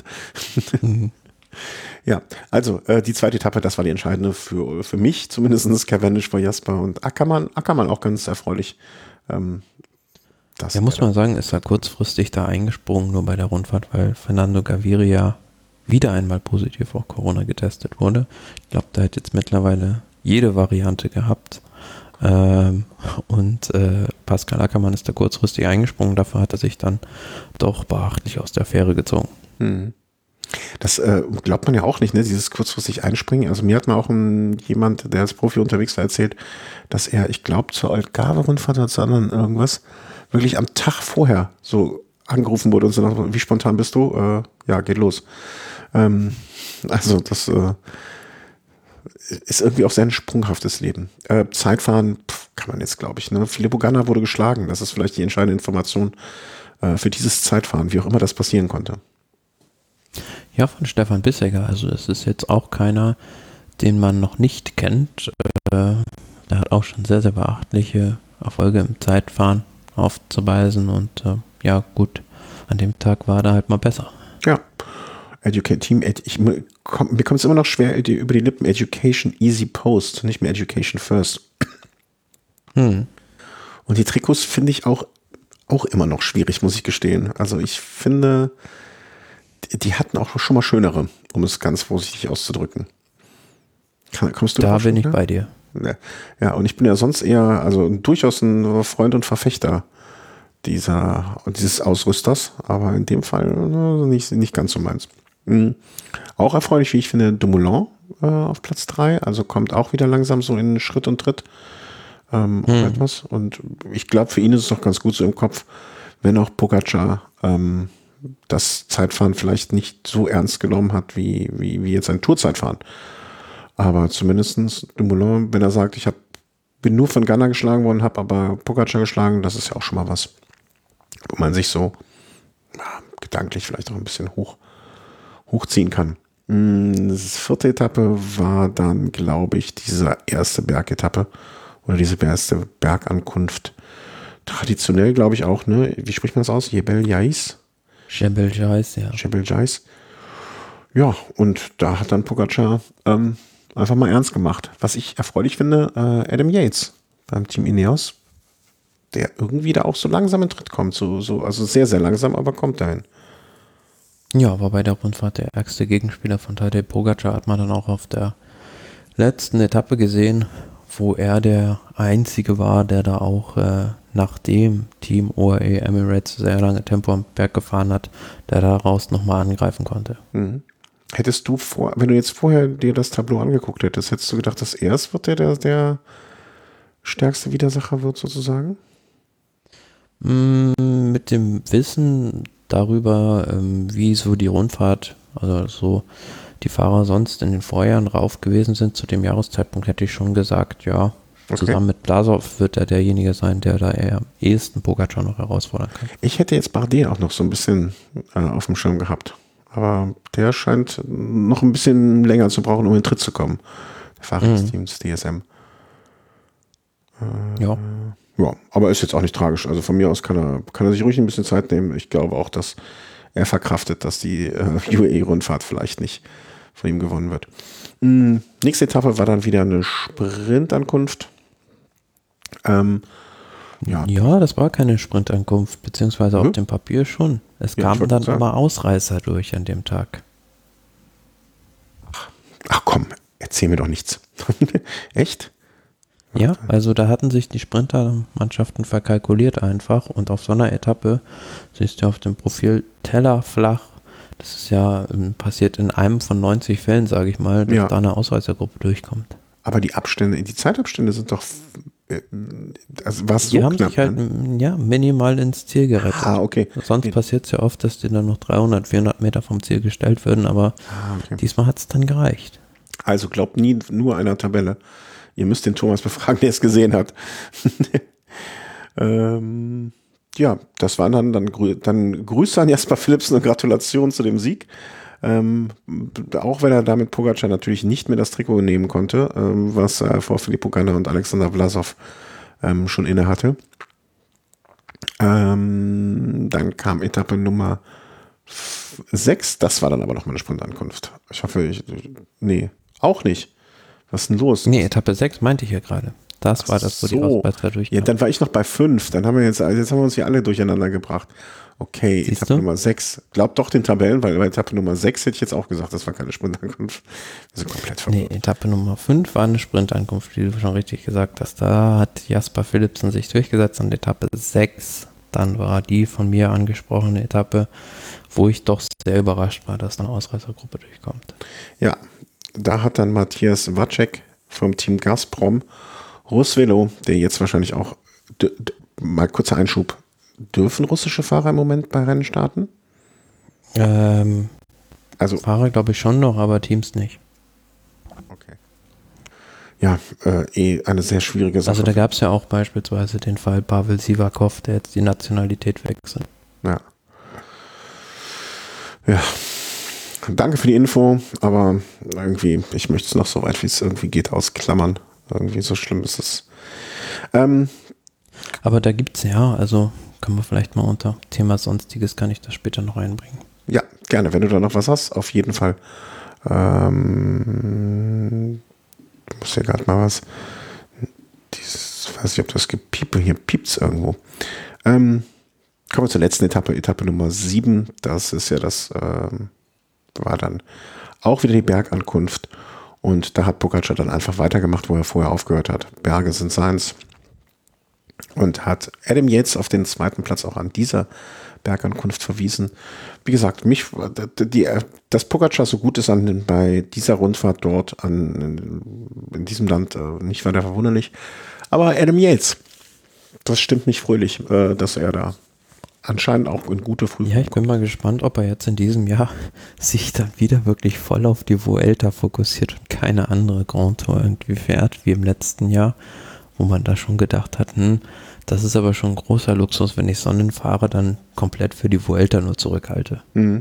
Ja, also die zweite Etappe, das war die entscheidende für mich, zumindest Cavendish vor Jasper und Ackermann. Ackermann auch ganz erfreulich. Ja, muss man sagen, ist er kurzfristig da eingesprungen, nur bei der Rundfahrt, weil Fernando Gaviria wieder einmal positiv auf Corona getestet wurde. Ich glaube, der hat jetzt mittlerweile jede Variante gehabt. Und Pascal Ackermann ist da kurzfristig eingesprungen, dafür hat er sich dann doch beachtlich aus der Affäre gezogen. Das glaubt man ja auch nicht, ne? Dieses kurzfristig Einspringen. Also mir hat mal auch jemand, der als Profi unterwegs war, erzählt, dass er, ich glaube, zur Algarve-Rundfahrt oder zu anderen irgendwas, wirklich am Tag vorher so angerufen wurde und so nach, wie spontan bist du? Ja, geht los. Also das ist irgendwie auch sehr ein sprunghaftes Leben. Zeitfahren kann man jetzt, glaube ich, ne? Filippo Ganna wurde geschlagen. Das ist vielleicht die entscheidende Information für dieses Zeitfahren, wie auch immer das passieren konnte. Ja, von Stefan Bissegger. Also es ist jetzt auch keiner, den man noch nicht kennt. Der hat auch schon sehr, sehr beachtliche Erfolge im Zeitfahren aufzuweisen und ja gut, an dem Tag war er halt mal besser. Ja, mir kommt es immer noch schwer über die Lippen, Education Easy Post, nicht mehr Education First. Und die Trikots finde ich auch immer noch schwierig, muss ich gestehen. Also ich finde, die hatten auch schon mal schönere, um es ganz vorsichtig auszudrücken. Kommst du da bin ich bei dir. Ja, und ich bin ja sonst eher, also durchaus ein Freund und Verfechter dieses Ausrüsters, aber in dem Fall nicht ganz so meins. Auch erfreulich, wie ich finde, Dumoulin auf Platz 3, also kommt auch wieder langsam so in Schritt und Tritt etwas. Und ich glaube, für ihn ist es doch ganz gut so im Kopf, wenn auch Pogacar das Zeitfahren vielleicht nicht so ernst genommen hat, wie jetzt ein Tourzeitfahren. Aber zumindestens Dumoulin, wenn er sagt, bin nur von Ganna geschlagen worden, habe aber Pogacar geschlagen, das ist ja auch schon mal was, wo man sich so gedanklich vielleicht auch ein bisschen hochziehen kann. Die 4. Etappe war dann, glaube ich, diese erste Bergetappe. oder diese erste Bergankunft. Traditionell, glaube ich auch, ne? Wie spricht man das aus? Jebel Jais? Jebel Jais, ja. Jebel Jais. Ja, und da hat dann Pogacar einfach mal ernst gemacht. Was ich erfreulich finde, Adam Yates beim Team Ineos, der irgendwie da auch so langsam in Tritt kommt. Also sehr, sehr langsam, aber kommt dahin. Ja, war bei der Rundfahrt der ärgste Gegenspieler von Tadej Pogacar, hat man dann auch auf der letzten Etappe gesehen, wo er der Einzige war, der da auch nach dem Team OAE Emirates sehr lange Tempo am Berg gefahren hat, der daraus nochmal angreifen konnte. Mhm. Hättest du wenn du jetzt vorher dir das Tableau angeguckt hättest, hättest du gedacht, dass er es wird, der stärkste Widersacher wird sozusagen? Mit dem Wissen darüber, wie so die Rundfahrt, also so die Fahrer sonst in den Vorjahren rauf gewesen sind, zu dem Jahreszeitpunkt hätte ich schon gesagt, ja, Okay. Zusammen mit Blasov wird er derjenige sein, der da eher am ehesten Pogacar noch herausfordern kann. Ich hätte jetzt Bardet auch noch so ein bisschen auf dem Schirm gehabt. Aber der scheint noch ein bisschen länger zu brauchen, um in den Tritt zu kommen. Der Fahrer des Teams DSM. Ja. Ja, aber ist jetzt auch nicht tragisch. Also von mir aus kann er sich ruhig ein bisschen Zeit nehmen. Ich glaube auch, dass er verkraftet, dass die UAE-Rundfahrt vielleicht nicht von ihm gewonnen wird. Nächste Etappe war dann wieder eine Sprintankunft. Ja, das war keine Sprintankunft, beziehungsweise auf dem Papier schon. Es kamen dann aber Ausreißer durch an dem Tag. Ach komm, erzähl mir doch nichts. Echt? Ja, also da hatten sich die Sprintermannschaften verkalkuliert einfach und auf so einer Etappe siehst du auf dem Profil Teller flach. Das ist ja passiert in einem von 90 Fällen, sage ich mal, dass da eine Ausreißergruppe durchkommt. Aber die Zeitabstände sind doch, also was so die haben knapp, sich halt minimal ins Ziel gerettet. Ah, okay. Sonst passiert es ja oft, dass die dann noch 300, 400 Meter vom Ziel gestellt würden, aber diesmal hat es dann gereicht. Also glaubt nie nur einer Tabelle. Ihr müsst den Thomas befragen, der es gesehen hat. Ja, das waren dann Grüße an Jasper Philipsen und Gratulation zu dem Sieg. Auch wenn er damit Pogacar natürlich nicht mehr das Trikot nehmen konnte, was vor Filippo Ganna und Alexander Vlasov schon inne hatte. Dann kam Etappe Nummer 6, das war dann aber nochmal eine Sprintankunft. Ich hoffe, nee, auch nicht. Was ist denn los? Nee, Etappe 6 meinte ich ja gerade. Das war das, wo die Ausreißer durchkamen. Ja, dann war ich noch bei 5. Dann haben wir jetzt haben wir uns hier alle durcheinander gebracht. Okay, Siehst Etappe du? Nummer 6. Glaubt doch den Tabellen, weil bei Etappe Nummer 6 hätte ich jetzt auch gesagt, das war keine Sprintankunft. Wir sind komplett verwirrt. Nee, Etappe Nummer 5 war eine Sprintankunft, wie du schon richtig gesagt hast. Da hat Jasper Philipsen sich durchgesetzt und Etappe 6, dann war die von mir angesprochene Etappe, wo ich doch sehr überrascht war, dass eine Ausreißergruppe durchkommt. Ja, da hat dann Matthias Wacek vom Team Gazprom Russvelo, der jetzt wahrscheinlich auch, mal kurzer Einschub, dürfen russische Fahrer im Moment bei Rennen starten? Also Fahrer glaube ich schon noch, aber Teams nicht. Okay. Ja, eine sehr schwierige Sache. Also da gab es ja auch beispielsweise den Fall Pavel Sivakov, der jetzt die Nationalität wechselt. Ja. Ja. Danke für die Info, aber irgendwie, ich möchte es noch so weit wie es irgendwie geht ausklammern. Irgendwie so schlimm ist es. Aber da gibt es also können wir vielleicht mal unter Thema Sonstiges, kann ich das später noch einbringen. Ja, gerne, wenn du da noch was hast, auf jeden Fall. Ich muss hier gerade mal was. Weiß nicht, ob das gepiept, hier piept es irgendwo. Kommen wir zur letzten Etappe, Etappe Nummer 7. Das ist ja war dann auch wieder die Bergankunft. Und da hat Pogacar dann einfach weitergemacht, wo er vorher aufgehört hat. Berge sind seins. Und hat Adam Yates auf den zweiten Platz auch an dieser Bergankunft verwiesen. Wie gesagt, dass Pogacar so gut ist bei dieser Rundfahrt dort in diesem Land nicht weiter verwunderlich. Aber Adam Yates, das stimmt nicht fröhlich, dass er da anscheinend auch in gute Frühform. Ja, ich bin mal gespannt, ob er jetzt in diesem Jahr sich dann wieder wirklich voll auf die Vuelta fokussiert und keine andere Grand Tour irgendwie fährt, wie im letzten Jahr, wo man da schon gedacht hat, das ist aber schon ein großer Luxus, wenn ich Sonnenfahrer dann komplett für die Vuelta nur zurückhalte. Mhm.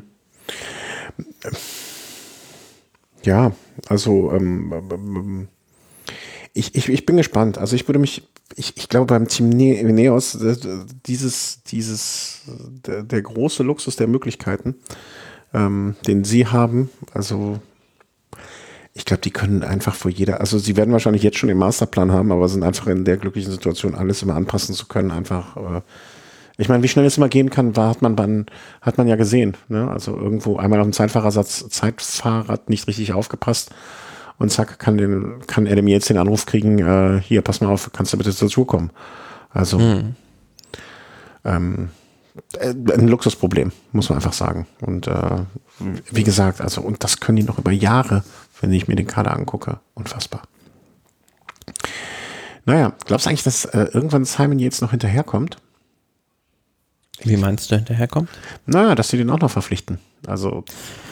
Ja, also Ich bin gespannt. Also ich glaube beim Team Ineos, der große Luxus der Möglichkeiten, den sie haben, also ich glaube, die können einfach also sie werden wahrscheinlich jetzt schon den Masterplan haben, aber sind einfach in der glücklichen Situation, alles immer anpassen zu können, einfach, ich meine, wie schnell es immer gehen kann, hat man ja gesehen, ne? Also irgendwo einmal auf dem Zeitfahrrad nicht richtig aufgepasst und zack, kann Adam jetzt den Anruf kriegen, hier, pass mal auf, kannst du bitte zur Tour kommen? Also, ein Luxusproblem, muss man einfach sagen. Und wie gesagt, also, und das können die noch über Jahre, wenn ich mir den Kader angucke. Unfassbar. Naja, glaubst du eigentlich, dass irgendwann Simon Yates noch hinterherkommt? Wie meinst du hinterherkommt? Naja, dass sie den auch noch verpflichten. Also.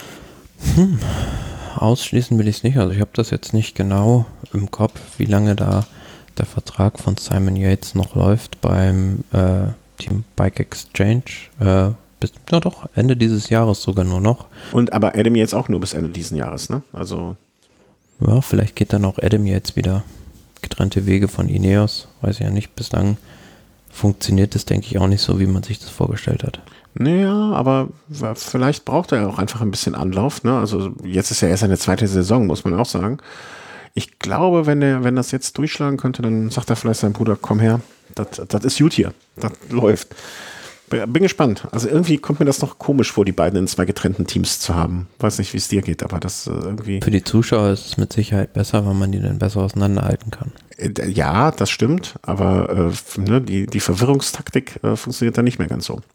Ausschließen will ich es nicht. Also ich habe das jetzt nicht genau im Kopf, wie lange da der Vertrag von Simon Yates noch läuft beim Team Bike Exchange. Bis doch Ende dieses Jahres sogar nur noch. Und aber Adam Yates auch nur bis Ende dieses Jahres, ne? Also. Ja, vielleicht geht dann auch Adam Yates wieder getrennte Wege von Ineos. Weiß ich ja nicht. Bislang funktioniert das, denke ich, auch nicht so, wie man sich das vorgestellt hat. Naja, aber vielleicht braucht er auch einfach ein bisschen Anlauf, ne? Also jetzt ist ja erst eine zweite Saison, muss man auch sagen. Ich glaube, wenn das jetzt durchschlagen könnte, dann sagt er vielleicht seinem Bruder, komm her, das ist gut hier, das läuft. Bin gespannt. Also irgendwie kommt mir das noch komisch vor, die beiden in zwei getrennten Teams zu haben. Weiß nicht, wie es dir geht, aber das irgendwie... Für die Zuschauer ist es mit Sicherheit besser, weil man die dann besser auseinanderhalten kann. Ja, das stimmt, aber die Verwirrungstaktik funktioniert dann nicht mehr ganz so.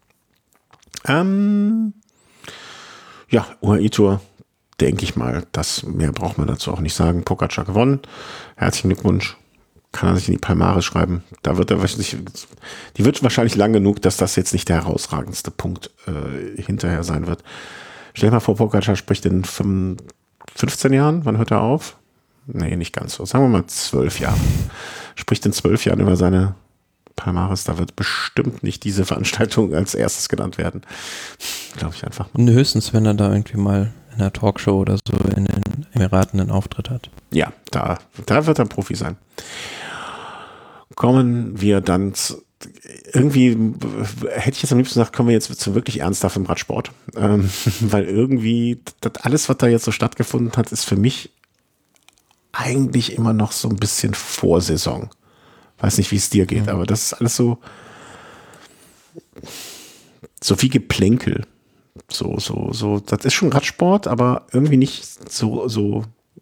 Ja, UAE-Tour, denke ich mal, mehr braucht man dazu auch nicht sagen. Pogačar gewonnen, herzlichen Glückwunsch. Kann er sich in die Palmares schreiben. Die wird wahrscheinlich lang genug, dass das jetzt nicht der herausragendste Punkt hinterher sein wird. Stell dir mal vor, Pogačar spricht in 15 Jahren, wann hört er auf? Nee, nicht ganz so. Sagen wir mal 12 Jahre. Spricht in 12 Jahren über seine Palmares, da wird bestimmt nicht diese Veranstaltung als erstes genannt werden. Glaube ich einfach mal. Höchstens, wenn er da irgendwie mal in einer Talkshow oder so in den Emiraten einen Auftritt hat. Ja, da wird er Profi sein. Kommen wir dann irgendwie, hätte ich jetzt am liebsten gesagt, kommen wir jetzt zu wirklich ernsthaftem Radsport. Weil irgendwie, alles, was da jetzt so stattgefunden hat, ist für mich eigentlich immer noch so ein bisschen Vorsaison. Weiß nicht, wie es dir geht, aber das ist alles so viel Geplänkel. So, das ist schon Radsport, aber irgendwie nicht so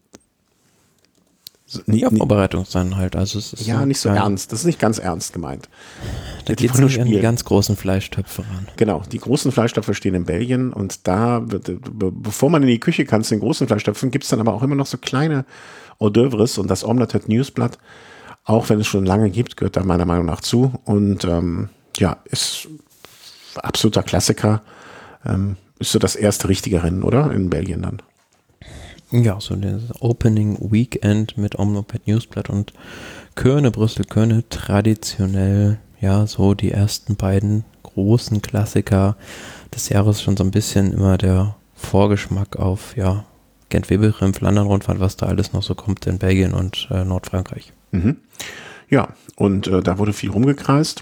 Vorbereitung sein halt. Also es ist nicht so ernst. Das ist nicht ganz ernst gemeint. Da geht es nicht an die ganz großen Fleischtöpfe ran. Genau, die großen Fleischtöpfe stehen in Belgien und da, bevor man in die Küche kann, zu den großen Fleischtöpfen, gibt es dann aber auch immer noch so kleine Hors d'oeuvres und das Omnited Newsblatt, auch wenn es schon lange gibt, gehört da meiner Meinung nach zu und ist absoluter Klassiker. Ist so das erste richtige Rennen, oder? In Belgien dann. Ja, so das Opening Weekend mit Omnited Newsblatt und Kuurne, Brüssel-Kuurne, traditionell, ja, so die ersten beiden großen Klassiker des Jahres, schon so ein bisschen immer der Vorgeschmack auf, ja, Gent-Wevelgem, Flandern-Rundfahrt, was da alles noch so kommt in Belgien und Nordfrankreich. Mhm. Ja, und da wurde viel rumgekreist,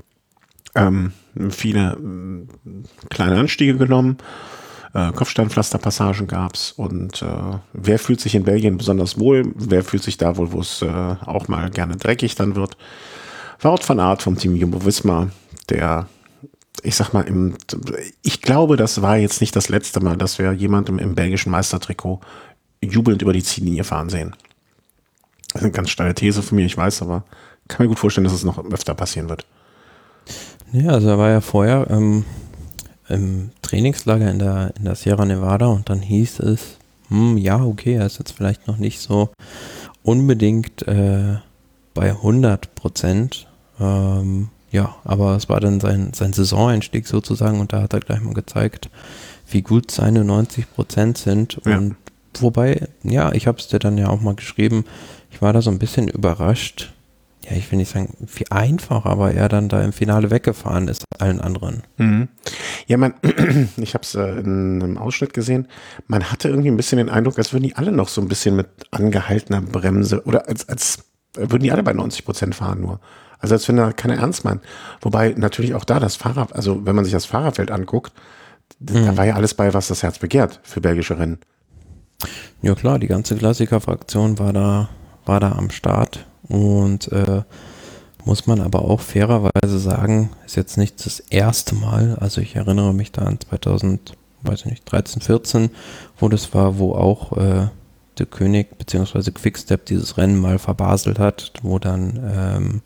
viele kleine Anstiege genommen, Kopfsteinpflasterpassagen gab's und wer fühlt sich in Belgien besonders wohl, wer fühlt sich da wohl, wo es auch mal gerne dreckig dann wird. Wout van Aert vom Team Jumbo-Visma, der, ich sag mal, ich glaube, das war jetzt nicht das letzte Mal, dass wir jemanden im belgischen Meistertrikot jubelnd über die Ziellinie fahren sehen. Das ist eine ganz steile These von mir, ich weiß, aber kann mir gut vorstellen, dass es noch öfter passieren wird. Ja, also er war ja vorher im Trainingslager in der Sierra Nevada und dann hieß es, ja, okay, er ist jetzt vielleicht noch nicht so unbedingt bei 100%, ja, aber es war dann sein Saisoneinstieg sozusagen und da hat er gleich mal gezeigt, wie gut seine 90% sind und wobei, ja, ich habe es dir dann ja auch mal geschrieben, ich war da so ein bisschen überrascht, ja, ich will nicht sagen, wie einfach, aber er dann da im Finale weggefahren ist, allen anderen. Mhm. Ja, ich habe es in einem Ausschnitt gesehen, man hatte irgendwie ein bisschen den Eindruck, als würden die alle noch so ein bisschen mit angehaltener Bremse oder als würden die alle bei 90% fahren nur. Also als wenn da keiner ernst meint. Wobei natürlich auch da das Fahrrad, also wenn man sich das Fahrerfeld anguckt, da war ja alles bei, was das Herz begehrt für belgische Rennen. Ja klar, die ganze Klassiker-Fraktion war da am Start und muss man aber auch fairerweise sagen, ist jetzt nicht das erste Mal, also ich erinnere mich da an 13, 14, wo das war, wo auch der König bzw. Quickstep dieses Rennen mal verbaselt hat, wo dann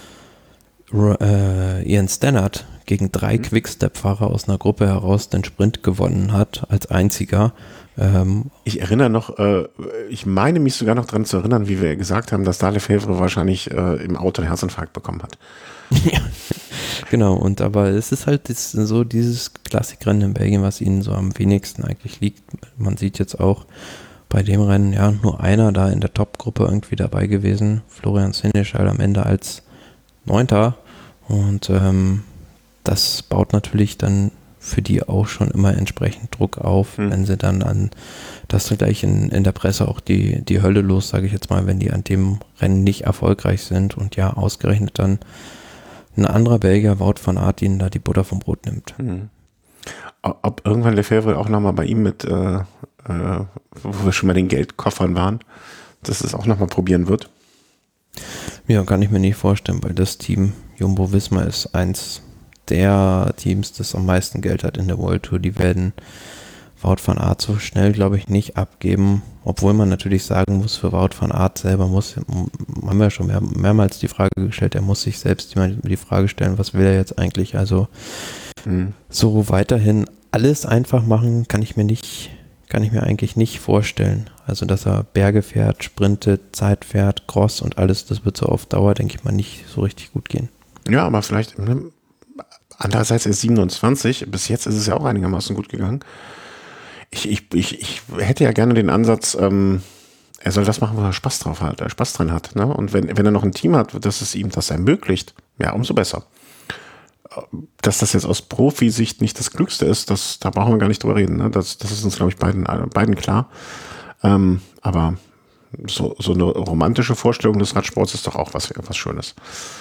Ian Stannard gegen 3 Quickstep-Fahrer aus einer Gruppe heraus den Sprint gewonnen hat, als einziger. Ich erinnere noch, ich meine mich sogar noch daran zu erinnern, wie wir gesagt haben, dass Dale Fevre wahrscheinlich im Auto einen Herzinfarkt bekommen hat. Ja, genau, und aber es ist halt so dieses Klassikrennen in Belgien, was ihnen so am wenigsten eigentlich liegt. Man sieht jetzt auch bei dem Rennen, ja, nur einer da in der Top-Gruppe irgendwie dabei gewesen, Florian Sénéchal am Ende als 9. Und das baut natürlich dann für die auch schon immer entsprechend Druck auf, wenn sie dann dass dann gleich in der Presse auch die Hölle los, sage ich jetzt mal, wenn die an dem Rennen nicht erfolgreich sind und ja, ausgerechnet dann ein anderer Belgier, Wout van Aert, ihnen da die Butter vom Brot nimmt. Ob irgendwann Lefebvre auch nochmal bei ihm mit, wo wir schon mal den Geldkoffern waren, dass es auch nochmal probieren wird? Ja, kann ich mir nicht vorstellen, weil das Team Jumbo-Visma ist eins der Teams, das am meisten Geld hat in der World Tour. Die werden Wout van Aert so schnell, glaube ich, nicht abgeben. Obwohl man natürlich sagen muss, für Wout van Aert selber haben wir schon mehrmals die Frage gestellt, er muss sich selbst die Frage stellen, was will er jetzt eigentlich? Also so weiterhin alles einfach machen, kann ich mir eigentlich nicht vorstellen. Also, dass er Berge fährt, sprintet, Zeit fährt, Cross und alles, das wird so auf Dauer, denke ich mal, nicht so richtig gut gehen. Ja, aber vielleicht, andererseits ist 27, bis jetzt ist es ja auch einigermaßen gut gegangen. Ich hätte ja gerne den Ansatz, er soll das machen, wo er Spaß drauf hat, Spaß dran hat. Ne? Und wenn er noch ein Team hat, das es ihm das ermöglicht, ja, umso besser. Dass das jetzt aus Profisicht nicht das Klügste ist, da brauchen wir gar nicht drüber reden. Ne? Das ist uns, glaube ich, beiden klar. Aber so eine romantische Vorstellung des Radsports ist doch auch was Schönes.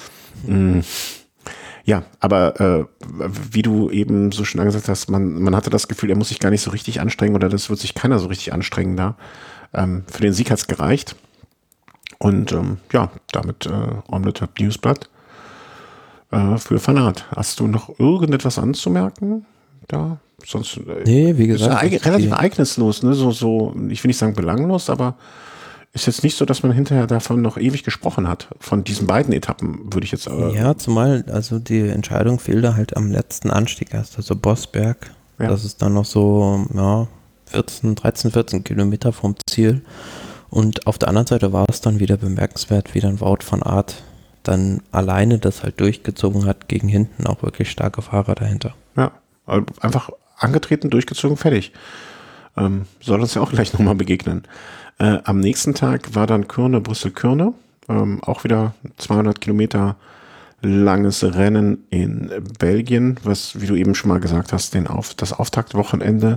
Ja, aber wie du eben so schön angesagt hast, man hatte das Gefühl, er muss sich gar nicht so richtig anstrengen oder das wird sich keiner so richtig anstrengen da. Für den Sieg hat's gereicht. Und ja, damit on the top Newsblatt für Van Aert. Hast du noch irgendetwas anzumerken? Da? Sonst, nee, wie gesagt. Ist relativ ereignislos, ne? So, ich will nicht sagen belanglos, aber ist jetzt nicht so, dass man hinterher davon noch ewig gesprochen hat. Von diesen beiden Etappen würde ich jetzt... ja, zumal, also die Entscheidung fehlte halt am letzten Anstieg erst, also Bosberg. Ja. Das ist dann noch so, ja, 13, 14 Kilometer vom Ziel. Und auf der anderen Seite war es dann wieder bemerkenswert, wie dann Wout van Aert dann alleine das halt durchgezogen hat, gegen hinten auch wirklich starke Fahrer dahinter. Ja, einfach angetreten, durchgezogen, fertig. Soll uns ja auch gleich nochmal begegnen. Am nächsten Tag war dann Brüssel-Kürne, auch wieder 200 Kilometer langes Rennen in Belgien, was, wie du eben schon mal gesagt hast, das Auftaktwochenende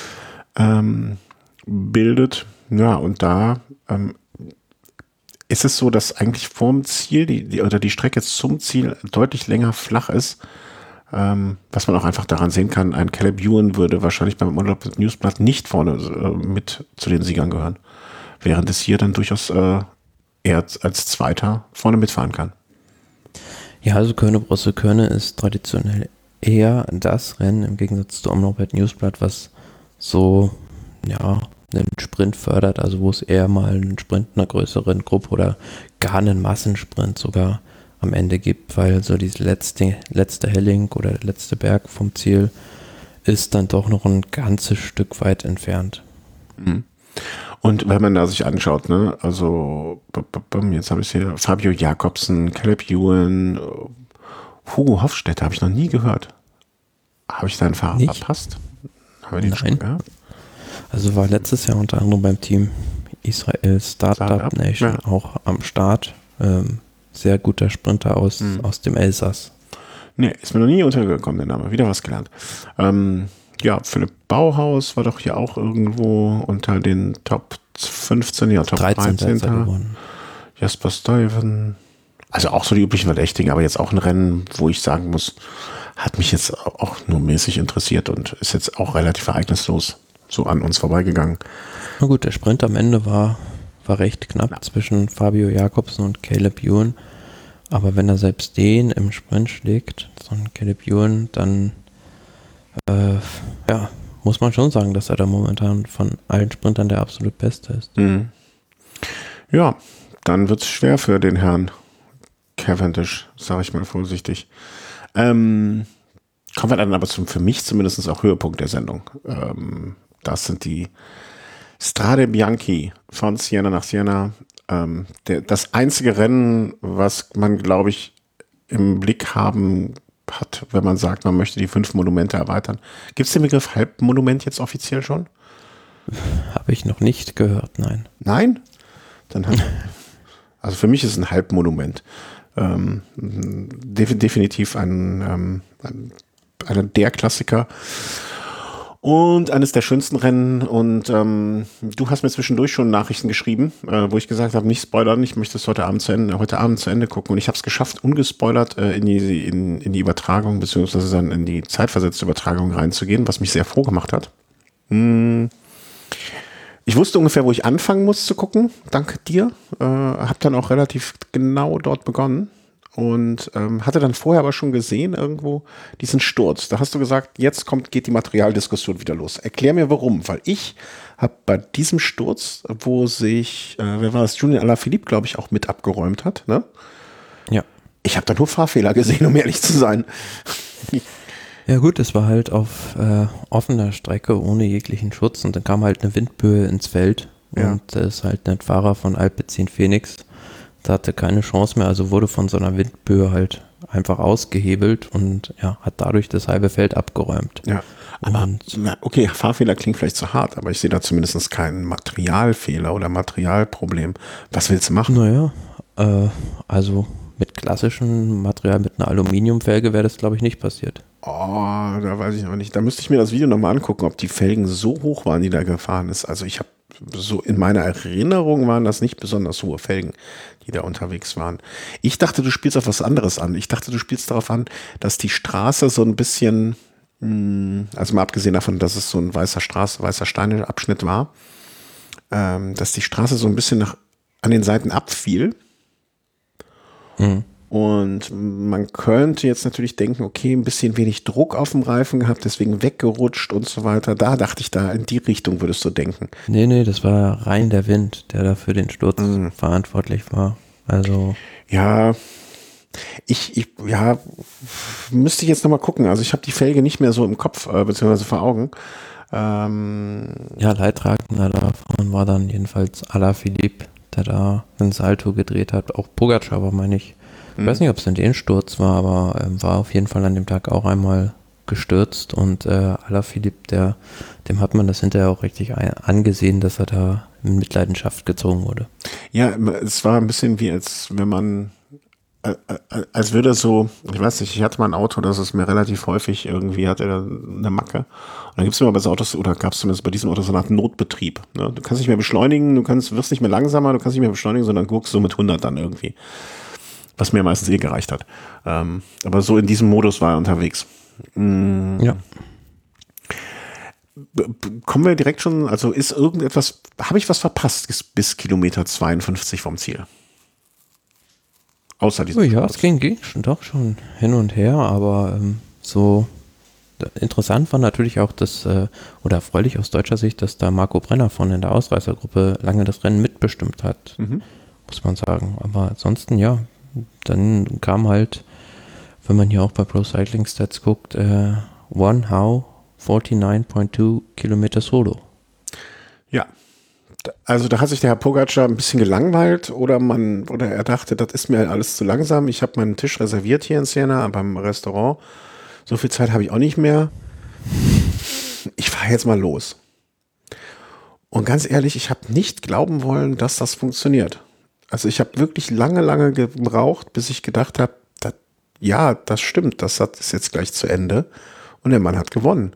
bildet. Ja, und da ist es so, dass eigentlich vorm Ziel die Strecke zum Ziel deutlich länger flach ist, was man auch einfach daran sehen kann, ein Caleb Ewan würde wahrscheinlich beim Newsblatt nicht vorne mit zu den Siegern gehören, während es hier dann durchaus er als Zweiter vorne mitfahren kann. Ja, also Brüssel-Kürne ist traditionell eher das Rennen im Gegensatz zu Omloop Newsblatt, was so, ja, einen Sprint fördert, also wo es eher mal einen Sprint einer größeren Gruppe oder gar einen Massensprint sogar am Ende gibt, weil so dieses letzte Helling oder der letzte Berg vom Ziel ist dann doch noch ein ganzes Stück weit entfernt. Und wenn man da sich anschaut, ne, also jetzt habe ich hier Fabio Jakobsen, Caleb Ewan, Hugo Hofstetter habe ich noch nie gehört. Habe ich da einen Fahrer verpasst? Haben wir den schon gehört? Also war letztes Jahr unter anderem beim Team Israel Startup Nation auch am Start. Sehr guter Sprinter aus dem Elsass. Nee, ist mir noch nie untergekommen, der Name. Wieder was gelernt. Ja, Philipp Bauhaus war doch hier auch irgendwo unter den Top 15, ja, Top 13. Jasper Stuyven. Also auch so die üblichen Verdächtigen, aber jetzt auch ein Rennen, wo ich sagen muss, hat mich jetzt auch nur mäßig interessiert und ist jetzt auch relativ ereignislos so an uns vorbeigegangen. Na gut, der Sprint am Ende war recht knapp zwischen Fabio Jakobsen und Caleb Ewan. Aber wenn er selbst den im Sprint schlägt, so ein Caleb Ewan, dann muss man schon sagen, dass er da momentan von allen Sprintern der absolut Beste ist. Mhm. Ja, dann wird es schwer für den Herrn Cavendish, sage ich mal vorsichtig. Kommen wir dann aber für mich zumindest auch Höhepunkt der Sendung. Das sind die Strade Bianchi von Siena nach Siena. Das einzige Rennen, was man, glaube ich, im Blick haben hat, wenn man sagt, man möchte die 5 Monumente erweitern. Gibt es den Begriff Halbmonument jetzt offiziell schon? Habe ich noch nicht gehört, nein. Nein? Also für mich ist es ein Halbmonument. Definitiv einer der Klassiker und eines der schönsten Rennen. Und du hast mir zwischendurch schon Nachrichten geschrieben, wo ich gesagt habe, nicht spoilern, ich möchte es heute Abend zu Ende gucken. Und ich habe es geschafft, ungespoilert in die Übertragung beziehungsweise dann in die zeitversetzte Übertragung reinzugehen, was mich sehr froh gemacht hat. Ich wusste ungefähr, wo ich anfangen muss zu gucken, dank dir. Habe dann auch relativ genau dort begonnen und hatte dann vorher aber schon gesehen irgendwo diesen Sturz. Da hast du gesagt, jetzt geht die Materialdiskussion wieder los. Erklär mir warum, weil ich habe bei diesem Sturz, wo sich, wer war das, Julian Alaphilippe, glaube ich, auch mit abgeräumt hat, ne? Ja. Ich habe da nur Fahrfehler gesehen, um ehrlich zu sein. Ja gut, es war halt auf offener Strecke ohne jeglichen Schutz und dann kam halt eine Windböe ins Feld und da ist halt ein Fahrer von Alpecin Phoenix, der hatte keine Chance mehr, also wurde von so einer Windböe halt einfach ausgehebelt und hat dadurch das halbe Feld abgeräumt. Ja, aber okay, Fahrfehler klingt vielleicht zu hart, aber ich sehe da zumindest keinen Materialfehler oder Materialproblem. Was willst du machen? Naja, also mit klassischem Material, mit einer Aluminiumfelge wäre das, glaube ich, nicht passiert. Oh, da weiß ich noch nicht. Da müsste ich mir das Video nochmal angucken, ob die Felgen so hoch waren, die da gefahren ist. Also ich habe so in meiner Erinnerung waren das nicht besonders hohe Felgen, die da unterwegs waren. Ich dachte, du spielst auf was anderes an. Ich dachte, du spielst darauf an, dass die Straße so ein bisschen, also mal abgesehen davon, dass es so ein weißer Steinabschnitt war, dass die Straße so ein bisschen an den Seiten abfiel. Mhm. Und man könnte jetzt natürlich denken, okay, ein bisschen wenig Druck auf dem Reifen gehabt, deswegen weggerutscht und so weiter. Da dachte ich, in die Richtung würdest du denken. Nee, das war rein der Wind, der da für den Sturz verantwortlich war. Also. Ja, müsste ich jetzt nochmal gucken. Also ich habe die Felge nicht mehr so im Kopf, beziehungsweise vor Augen. Leidtragender davon war dann jedenfalls Alaphilippe, der da einen Salto gedreht hat. Auch Pogačar war, meine ich. Ich weiß nicht, ob es in den Sturz war, aber war auf jeden Fall an dem Tag auch einmal gestürzt und Alaphilippe, dem hat man das hinterher auch richtig angesehen, dass er da in Mitleidenschaft gezogen wurde. Ja, es war ein bisschen wie, als wenn man, als würde so, ich weiß nicht, ich hatte mal ein Auto, das ist mir relativ häufig irgendwie, hatte eine Macke. Und dann gibt es immer bei so Autos, oder gab es zumindest bei diesem Auto so eine Art Notbetrieb. Ne? Du kannst nicht mehr beschleunigen, wirst nicht mehr langsamer, du kannst nicht mehr beschleunigen, sondern guckst so mit 100 dann irgendwie. Was mir meistens gereicht hat. Aber so in diesem Modus war er unterwegs. Ja. Kommen wir direkt schon, also ist irgendetwas, habe ich was verpasst bis Kilometer 52 vom Ziel? Außer diesem es ging schon doch schon hin und her, aber so interessant war natürlich auch oder erfreulich aus deutscher Sicht, dass da Marco Brenner von in der Ausreißergruppe lange das Rennen mitbestimmt hat, muss man sagen. Aber ansonsten, dann kam halt, wenn man hier auch bei Pro Cycling Stats guckt, One How 49.2 Kilometer Solo. Ja, also da hat sich der Herr Pogačar ein bisschen gelangweilt oder er dachte, das ist mir alles zu langsam. Ich habe meinen Tisch reserviert hier in Siena beim Restaurant. So viel Zeit habe ich auch nicht mehr. Ich fahre jetzt mal los. Und ganz ehrlich, ich habe nicht glauben wollen, dass das funktioniert. Also ich habe wirklich lange gebraucht, bis ich gedacht habe, das stimmt, das ist jetzt gleich zu Ende. Und der Mann hat gewonnen.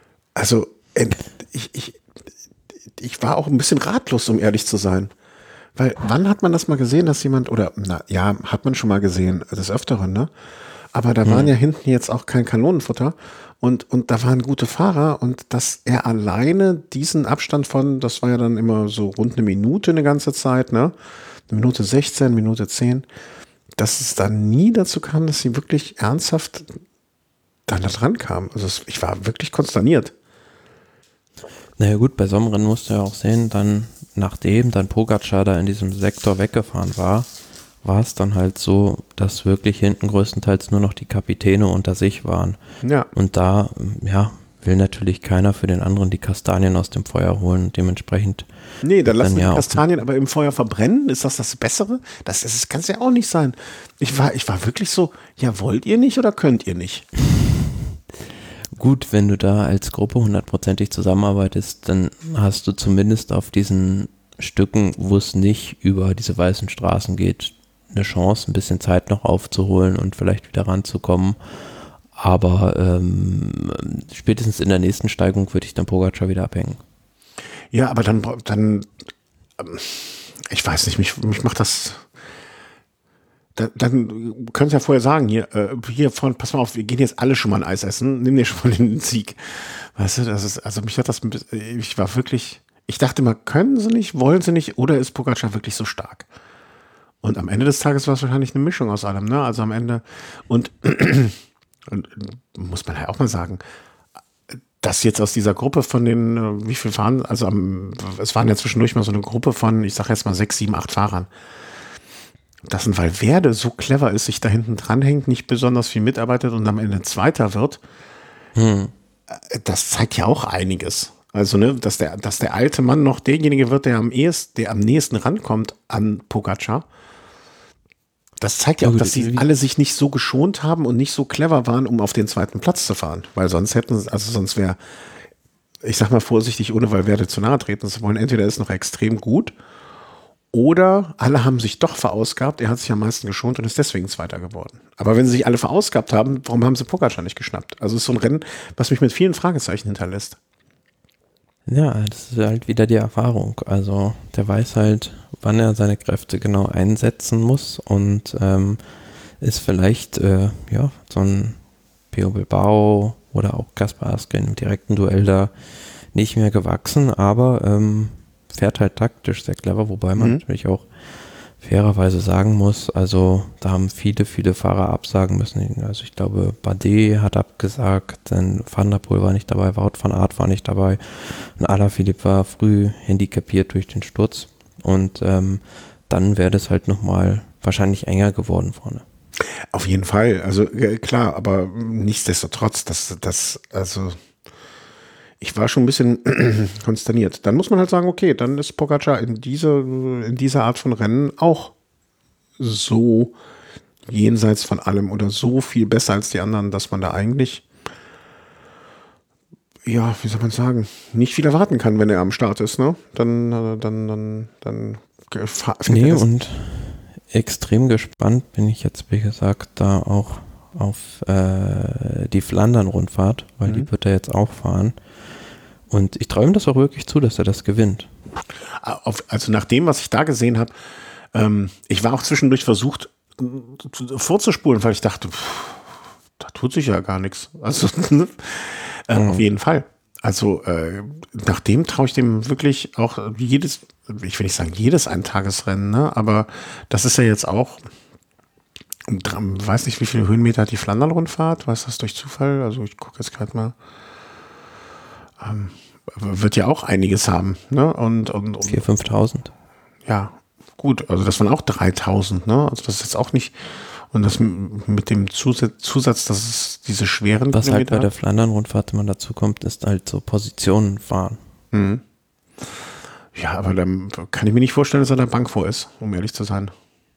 Also ich war auch ein bisschen ratlos, um ehrlich zu sein. Weil wann hat man das mal gesehen, dass jemand, oder na ja, hat man schon mal gesehen, des Öfteren, ne? Aber da waren ja hinten jetzt auch kein Kanonenfutter und da waren gute Fahrer und dass er alleine diesen Abstand von, das war ja dann immer so rund eine Minute eine ganze Zeit, ne? Eine Minute 16, Minute 10, dass es dann nie dazu kam, dass sie wirklich ernsthaft dann da dran kam. Also ich war wirklich konsterniert. Naja gut, bei so einem Rennen musst du ja auch sehen, dann nachdem dann Pogačar da in diesem Sektor weggefahren war es dann halt so, dass wirklich hinten größtenteils nur noch die Kapitäne unter sich waren. Ja. Und da, ja, will natürlich keiner für den anderen die Kastanien aus dem Feuer holen. Dementsprechend. Nee, dann lassen wir ja die Kastanien aber im Feuer verbrennen. Ist das Bessere? Das kann es ja auch nicht sein. Ich war wirklich so, ja, wollt ihr nicht oder könnt ihr nicht? Gut, wenn du da als Gruppe 100%ig zusammenarbeitest, dann hast du zumindest auf diesen Stücken, wo es nicht über diese weißen Straßen geht, eine Chance, ein bisschen Zeit noch aufzuholen und vielleicht wieder ranzukommen. Aber spätestens in der nächsten Steigung würde ich dann Pogačar wieder abhängen. Ja, aber dann ich weiß nicht, mich macht das. Dann könnt ihr ja vorher sagen, hier vorne, pass mal auf, wir gehen jetzt alle schon mal ein Eis essen, nimm dir schon mal den Sieg. Weißt du, also mich hat das, ich war wirklich, ich dachte mal, können sie nicht, wollen sie nicht, oder ist Pogačar wirklich so stark? Und am Ende des Tages war es wahrscheinlich eine Mischung aus allem, ne? Also am Ende, und muss man ja auch mal sagen, dass jetzt aus dieser Gruppe von den, wie viel waren, also es waren ja zwischendurch mal so eine Gruppe von, ich sag jetzt mal 6, 7, 8 Fahrern, dass ein Valverde so clever ist, sich da hinten dranhängt, nicht besonders viel mitarbeitet und am Ende Zweiter wird, das zeigt ja auch einiges. Also, ne, dass der alte Mann noch derjenige wird, der am nächsten rankommt an Pogačar. Das zeigt ja auch, dass sie alle sich nicht so geschont haben und nicht so clever waren, um auf den zweiten Platz zu fahren. Weil sonst wäre, ich sag mal vorsichtig, ohne Valverde zu nahe treten zu wollen, entweder ist noch extrem gut oder alle haben sich doch verausgabt, er hat sich am meisten geschont und ist deswegen Zweiter geworden. Aber wenn sie sich alle verausgabt haben, warum haben sie Pogačar nicht geschnappt? Also es ist so ein Rennen, was mich mit vielen Fragezeichen hinterlässt. Ja, das ist halt wieder die Erfahrung. Also der weiß halt, wann er seine Kräfte genau einsetzen muss und ist vielleicht so ein Pio Bilbao oder auch Kaspar Asgreen im direkten Duell da nicht mehr gewachsen, aber fährt halt taktisch sehr clever, wobei man natürlich auch fairerweise sagen muss, also da haben viele Fahrer absagen müssen. Also ich glaube, Bardet hat abgesagt, dann Van der Poel war nicht dabei, Wout van Aert war nicht dabei und Alaphilippe war früh handicapiert durch den Sturz und dann wäre das halt nochmal wahrscheinlich enger geworden vorne. Auf jeden Fall, also klar, aber nichtsdestotrotz, also ich war schon ein bisschen konsterniert. Dann muss man halt sagen, okay, dann ist Pogačar in dieser Art von Rennen auch so jenseits von allem oder so viel besser als die anderen, dass man da eigentlich, ja, wie soll man sagen, nicht viel erwarten kann, wenn er am Start ist, ne? Dann nee, und extrem gespannt bin ich jetzt, wie gesagt, da auch auf die Flandern-Rundfahrt, weil die wird er jetzt auch fahren. Und ich träume das auch wirklich zu, dass er das gewinnt. Also nach dem, was ich da gesehen habe, ich war auch zwischendurch versucht vorzuspulen, weil ich dachte, da tut sich ja gar nichts. Also auf jeden Fall. Also nach dem traue ich dem wirklich auch ich will nicht sagen jedes Eintagesrennen, ne? Aber das ist ja jetzt auch, weiß nicht, wie viele Höhenmeter hat die Flandern-Rundfahrt, weiß das durch Zufall? Also ich gucke jetzt gerade mal. Wird ja auch einiges haben, ne? Und 4.000, 5.000. Ja, gut, also das waren auch 3.000, ne? Also das ist jetzt auch nicht, und das mit dem Zusatz, dass es diese schweren Was halt bei der Flandern-Rundfahrt immer dazu kommt, ist halt so Positionen fahren. Mhm. Ja, aber dann kann ich mir nicht vorstellen, dass er da Bank vor ist, um ehrlich zu sein.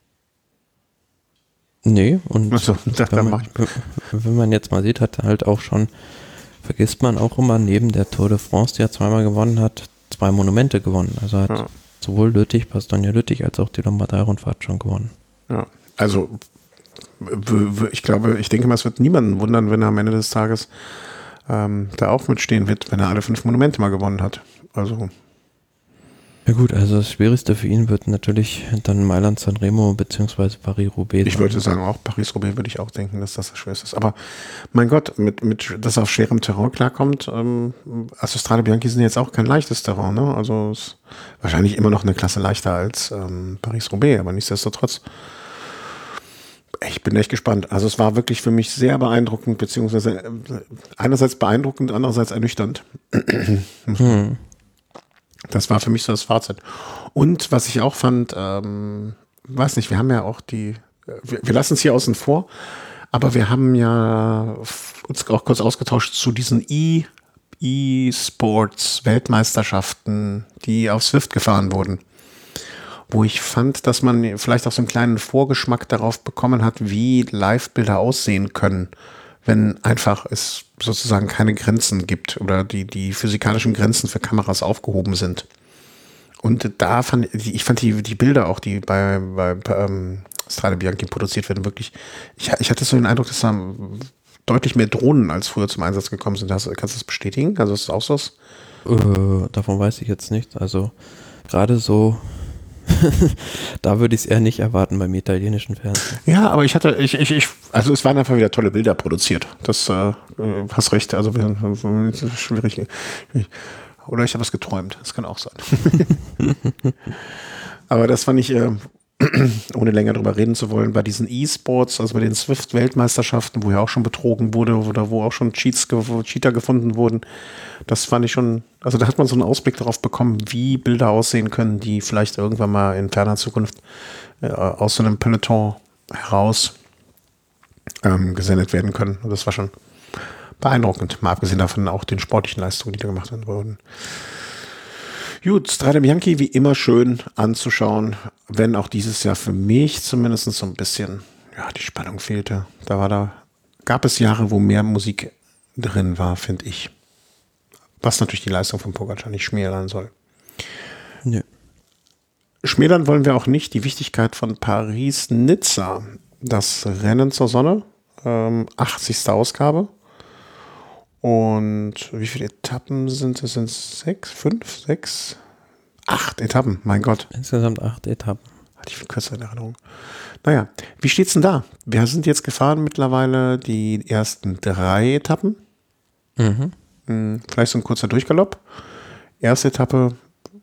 Nee, und also, wenn man jetzt mal sieht, hat er halt auch schon, vergisst man auch immer, neben der Tour de France, die er zweimal gewonnen hat, 2 Monumente gewonnen. Also hat sowohl Lüttich, Bastogne Lüttich, als auch die Lombardei-Rundfahrt schon gewonnen. Ja, also ich denke mal, es wird niemanden wundern, wenn er am Ende des Tages da auch mitstehen wird, wenn er alle 5 Monumente mal gewonnen hat. Also Ja gut, also das Schwierigste für ihn wird natürlich dann Mailand-Sanremo bzw. Paris-Roubaix. Ich würde sagen, auch Paris-Roubaix würde ich auch denken, dass das Schwerste ist. Aber mein Gott, dass er auf schwerem Terrain klarkommt, also Strade Bianchi sind jetzt auch kein leichtes Terrain, ne? Also ist wahrscheinlich immer noch eine Klasse leichter als Paris-Roubaix, aber nichtsdestotrotz. Ich bin echt gespannt. Also es war wirklich für mich sehr beeindruckend, beziehungsweise einerseits beeindruckend, andererseits ernüchternd. Das war für mich so das Fazit. Und was ich auch fand, weiß nicht, wir haben ja auch wir lassen es hier außen vor, aber wir haben ja uns auch kurz ausgetauscht zu diesen E-Sports-Weltmeisterschaften, die auf Zwift gefahren wurden. Wo ich fand, dass man vielleicht auch so einen kleinen Vorgeschmack darauf bekommen hat, wie Live-Bilder aussehen können, wenn einfach es sozusagen keine Grenzen gibt oder die physikalischen Grenzen für Kameras aufgehoben sind. Und da fand ich die Bilder auch, die bei Strade Bianchi produziert werden, wirklich, ich hatte so den Eindruck, dass da deutlich mehr Drohnen als früher zum Einsatz gekommen sind. Kannst du das bestätigen? Also ist das auch so? Davon weiß ich jetzt nicht. Also gerade so da würde ich es eher nicht erwarten beim italienischen Fernsehen. Ja, aber also es waren einfach wieder tolle Bilder produziert. Das hast recht. Also das ist schwierig. Oder ich habe es geträumt. Das kann auch sein. Aber das fand ich, ohne länger drüber reden zu wollen, bei diesen E-Sports, also bei den Swift-Weltmeisterschaften, wo ja auch schon betrogen wurde oder wo auch schon Cheater gefunden wurden, das fand ich schon, also da hat man so einen Ausblick darauf bekommen, wie Bilder aussehen können, die vielleicht irgendwann mal in ferner Zukunft aus so einem Peloton heraus gesendet werden können. Und das war schon beeindruckend, mal abgesehen davon auch den sportlichen Leistungen, die da gemacht wurden. Gut, Strade Bianchi wie immer schön anzuschauen, wenn auch dieses Jahr für mich zumindest so ein bisschen, ja, die Spannung fehlte. Gab es Jahre, wo mehr Musik drin war, finde ich. Was natürlich die Leistung von Pogačar nicht schmälern soll. Nö. Schmälern wollen wir auch nicht die Wichtigkeit von Paris-Nizza. Das Rennen zur Sonne, 80. Ausgabe. Und wie viele Etappen sind es? Sind es 6, 5, 6, 8 Etappen? Mein Gott. Insgesamt 8 Etappen. Hatte ich viel kürzer in Erinnerung. Naja, wie steht's denn da? Wir sind jetzt gefahren mittlerweile die ersten 3 Etappen. Vielleicht so ein kurzer Durchgalopp. Erste Etappe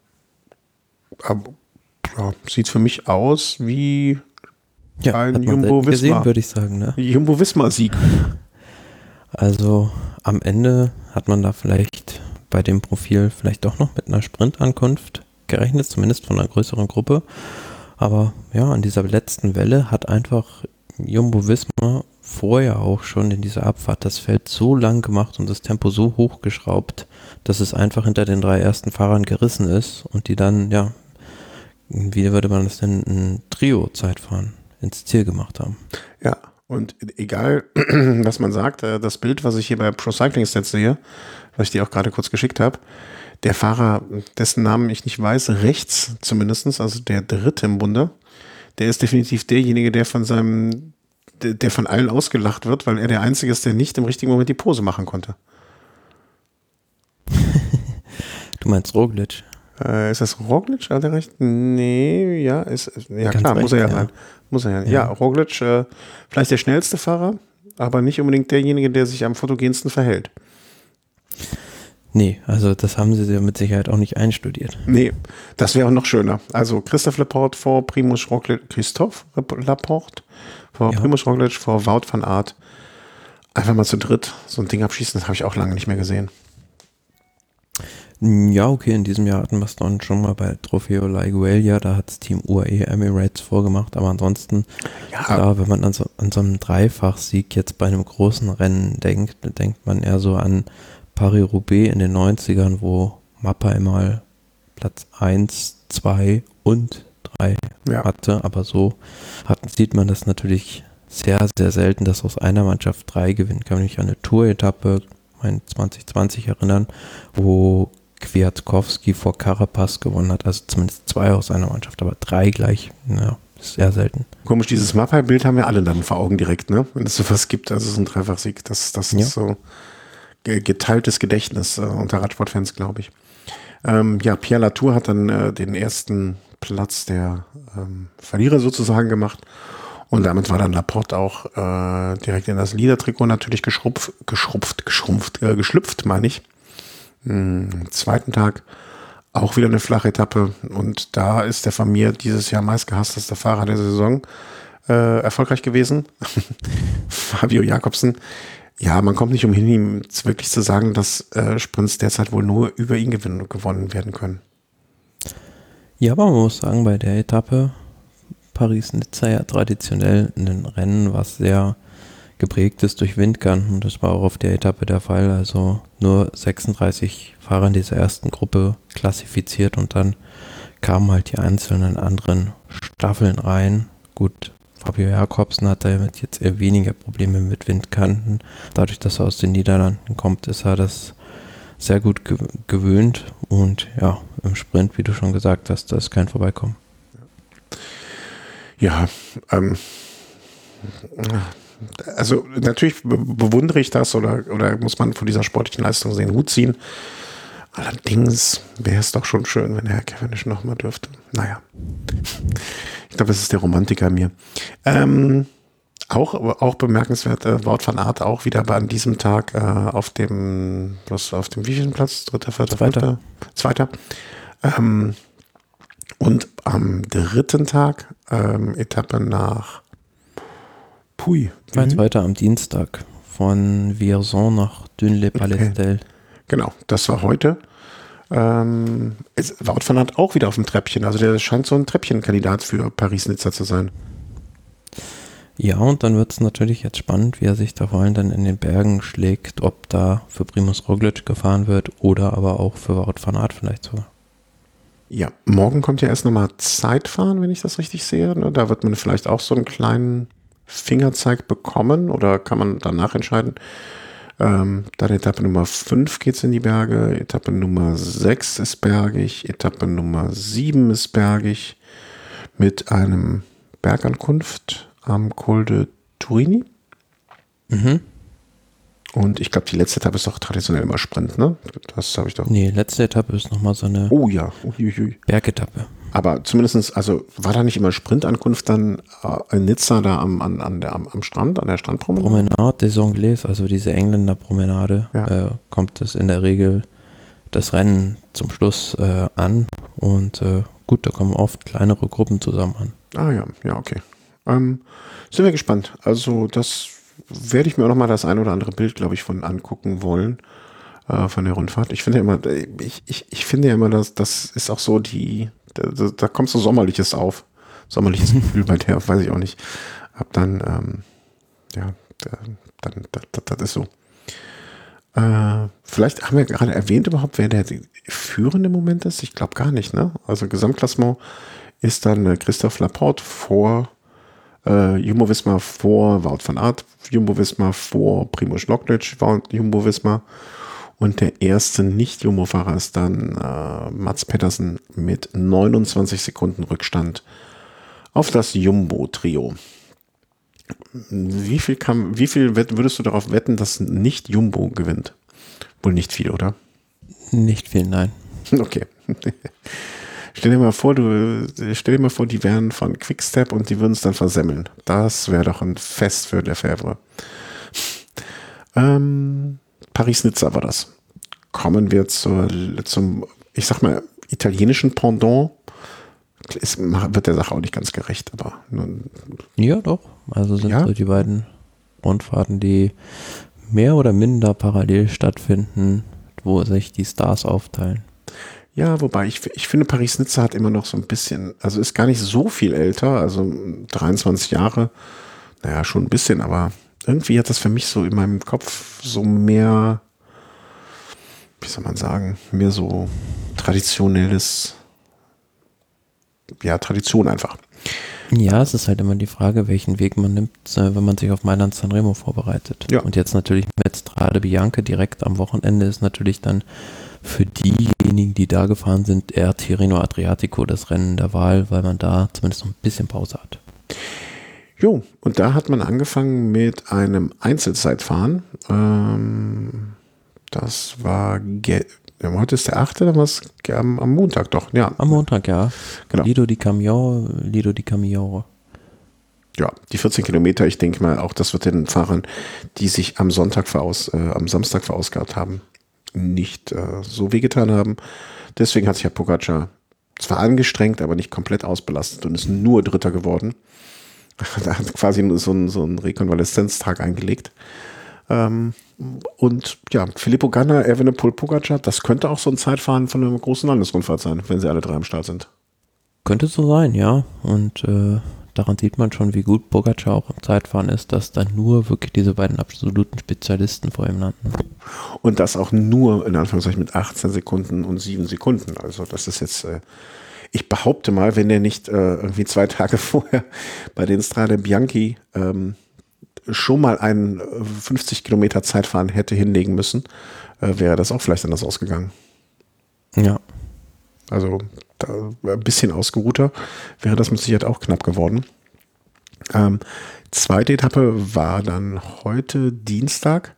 sieht für mich aus wie ein Jumbo-Visma. Würde ich sagen, ne? Jumbo-Visma-Sieg. Also am Ende hat man da vielleicht bei dem Profil vielleicht doch noch mit einer Sprintankunft gerechnet, zumindest von einer größeren Gruppe. Aber ja, an dieser letzten Welle hat einfach Jumbo-Visma vorher auch schon in dieser Abfahrt das Feld so lang gemacht und das Tempo so hochgeschraubt, dass es einfach hinter den 3 ersten Fahrern gerissen ist und die dann, ja, wie würde man das denn, ein Trio-Zeitfahren ins Ziel gemacht haben. Ja. Und egal, was man sagt, das Bild, was ich hier bei Pro Cycling Stats sehe, was ich dir auch gerade kurz geschickt habe, der Fahrer, dessen Namen ich nicht weiß, rechts zumindest, also der dritte im Bunde, der ist definitiv derjenige, der von allen ausgelacht wird, weil er der Einzige ist, der nicht im richtigen Moment die Pose machen konnte. Du meinst Roglic? Ist das Roglic, hat er recht? Nee, ja, ja klar, muss er ja sein. Muss er ja. Ja, Roglic, vielleicht der schnellste Fahrer, aber nicht unbedingt derjenige, der sich am fotogensten verhält. Nee, also das haben sie ja mit Sicherheit auch nicht einstudiert. Nee, das wäre auch noch schöner. Also Christophe Laporte vor Primož Roglic, Primož Roglic vor Wout van Aert. Einfach mal zu dritt so ein Ding abschießen, das habe ich auch lange nicht mehr gesehen. Ja, okay, in diesem Jahr hatten wir es dann schon mal bei Trofeo Laigueglia, da hat das Team UAE Emirates vorgemacht, aber ansonsten, klar, wenn man an so einem Dreifachsieg jetzt bei einem großen Rennen denkt man eher so an Paris-Roubaix in den 90ern, wo Mappa immer Platz 1, 2 und 3 hatte, aber so sieht man das natürlich sehr, sehr selten, dass aus einer Mannschaft 3 gewinnen. Kann mich an eine Tour-Etappe, 2020 erinnern, wo Kwiatkowski vor Carapaz gewonnen hat, also zumindest 2 aus einer Mannschaft, aber 3 gleich, ja, ist sehr selten. Komisch, dieses Mappa-Bild haben wir alle dann vor Augen direkt, ne? Wenn es sowas gibt, also so ein Dreifachsieg, das ist so geteiltes Gedächtnis unter Radsportfans, glaube ich. Ja, Pierre Latour hat dann den ersten Platz der Verlierer sozusagen gemacht. Und damit war dann Laporte auch direkt in das Leader-Trikot natürlich geschlüpft, meine ich. Am zweiten Tag auch wieder eine flache Etappe. Und da ist der von mir dieses Jahr meistgehassteste Fahrer der Saison erfolgreich gewesen. Fabio Jakobsen. Ja, man kommt nicht umhin, ihm wirklich zu sagen, dass Sprints derzeit wohl nur über ihn gewonnen werden können. Ja, aber man muss sagen, bei der Etappe Paris-Nizza ja traditionell ein Rennen, was sehr geprägt ist durch Windkanten. Das war auch auf der Etappe der Fall. Also nur 36 Fahrer in dieser ersten Gruppe klassifiziert und dann kamen halt die einzelnen anderen Staffeln rein. Gut, Fabio Jakobsen hat damit jetzt eher weniger Probleme mit Windkanten. Dadurch, dass er aus den Niederlanden kommt, ist er das sehr gut gewöhnt. Und ja, im Sprint, wie du schon gesagt hast, da ist kein Vorbeikommen. Ja, also natürlich bewundere ich das oder muss man von dieser sportlichen Leistung den Hut ziehen. Allerdings wäre es doch schon schön, wenn der Herr Cavendish noch mal dürfte. Naja, ich glaube, das ist der Romantiker in mir. Auch bemerkenswert, Wout van Aert auch wieder an diesem Tag auf dem wievielten Platz? Dritter, vierter, fünfter? Zweiter. Und am dritten Tag Etappe nach Puy. Zweiter am Dienstag von Vierzon nach Dun-les-Palestel. Okay. Genau, das war heute. Wout van Aert auch wieder auf dem Treppchen. Also der scheint so ein Treppchenkandidat für Paris-Nizza zu sein. Ja, und dann wird es natürlich jetzt spannend, wie er sich da vor allem dann in den Bergen schlägt, ob da für Primož Roglič gefahren wird oder aber auch für Wout van Aert vielleicht sogar. Ja, morgen kommt ja erst nochmal Zeitfahren, wenn ich das richtig sehe. Da wird man vielleicht auch so einen kleinen Fingerzeig bekommen oder kann man danach entscheiden. Dann Etappe Nummer 5 geht es in die Berge, Etappe Nummer 6 ist bergig, Etappe Nummer 7 ist bergig mit einem Bergankunft am Col de Turini. Mhm. Und ich glaube, die letzte Etappe ist doch traditionell immer Sprint, ne? Das habe ich doch. Nee, letzte Etappe ist nochmal so eine Bergetappe. Aber zumindest, also war da nicht immer Sprintankunft dann in Nizza da am Strand, an der Strandpromenade? Promenade des Anglais, also diese Engländer-Promenade, Ja. kommt es in der Regel das Rennen zum Schluss an. Und gut, da kommen oft kleinere Gruppen zusammen an. Ah ja, okay. Sind wir gespannt. Also das werde ich mir auch nochmal das ein oder andere Bild, glaube ich, von angucken wollen, von der Rundfahrt. Ich finde ja immer, das ist auch so da kommt so Sommerliches auf. Sommerliches Gefühl bei der, weiß ich auch nicht. Das ist so. Vielleicht haben wir gerade erwähnt überhaupt, wer der führende Moment ist. Ich glaube gar nicht, ne? Also Gesamtklassement ist dann Christophe Laporte vor Jumbo-Visma vor Wout van Aert, Jumbo-Visma vor Primož Roglič, Jumbo-Visma. Und der erste Nicht-Jumbo-Fahrer ist dann Mads Pedersen mit 29 Sekunden Rückstand auf das Jumbo-Trio. Wie viel würdest du darauf wetten, dass nicht Jumbo gewinnt? Wohl nicht viel, oder? Nicht viel, nein. Okay. Stell dir mal vor, die wären von Quickstep und die würden es dann versemmeln. Das wäre doch ein Fest für Lefebvre. Paris-Nizza war das. Kommen wir zum, ich sag mal, italienischen Pendant. Wird der Sache auch nicht ganz gerecht, aber nun. Ja, doch. Also sind so die beiden Rundfahrten, die mehr oder minder parallel stattfinden, wo sich die Stars aufteilen. Ja, wobei ich finde, Paris-Nizza hat immer noch so ein bisschen, also ist gar nicht so viel älter, also 23 Jahre, naja, schon ein bisschen, aber irgendwie hat das für mich so in meinem Kopf so mehr, wie soll man sagen, mehr so traditionelles, ja, Tradition einfach. Ja, es ist halt immer die Frage, welchen Weg man nimmt, wenn man sich auf Mailand-Sanremo vorbereitet. Ja. Und jetzt natürlich mit Strade Bianche direkt am Wochenende ist natürlich dann für diejenigen, die da gefahren sind, eher Tirreno Adriatico das Rennen der Wahl, weil man da zumindest noch ein bisschen Pause hat. Jo, und da hat man angefangen mit einem Einzelzeitfahren. Das war Ja, heute ist der 8., dann war es am Montag doch, ja. Am Montag, ja. Genau. Lido di Camaiore. Ja, die 14 Kilometer, ich denke mal, auch das wird den Fahrern, die sich am Samstag verausgabt haben, nicht so wehgetan haben. Deswegen hat sich ja Pogacar zwar angestrengt, aber nicht komplett ausbelastet und ist nur Dritter geworden. Da hat quasi so einen Rekonvaleszenztag eingelegt. Und ja, Filippo Ganna, Evenepoel, Pogacar, das könnte auch so ein Zeitfahren von einer großen Landesrundfahrt sein, wenn sie alle drei am Start sind. Könnte so sein, ja. Und daran sieht man schon, wie gut Pogacar auch im Zeitfahren ist, dass dann nur wirklich diese beiden absoluten Spezialisten vor ihm landen. Und das auch nur, in Anführungszeichen, mit 18 Sekunden und 7 Sekunden. Also das ist jetzt, ich behaupte mal, wenn der nicht irgendwie 2 Tage vorher bei den Strade Bianchi schon mal einen 50 Kilometer Zeitfahren hätte hinlegen müssen, wäre das auch vielleicht anders ausgegangen. Ja. Also ein bisschen ausgeruhter wäre das mit Sicherheit auch knapp geworden. Zweite Etappe war dann heute Dienstag.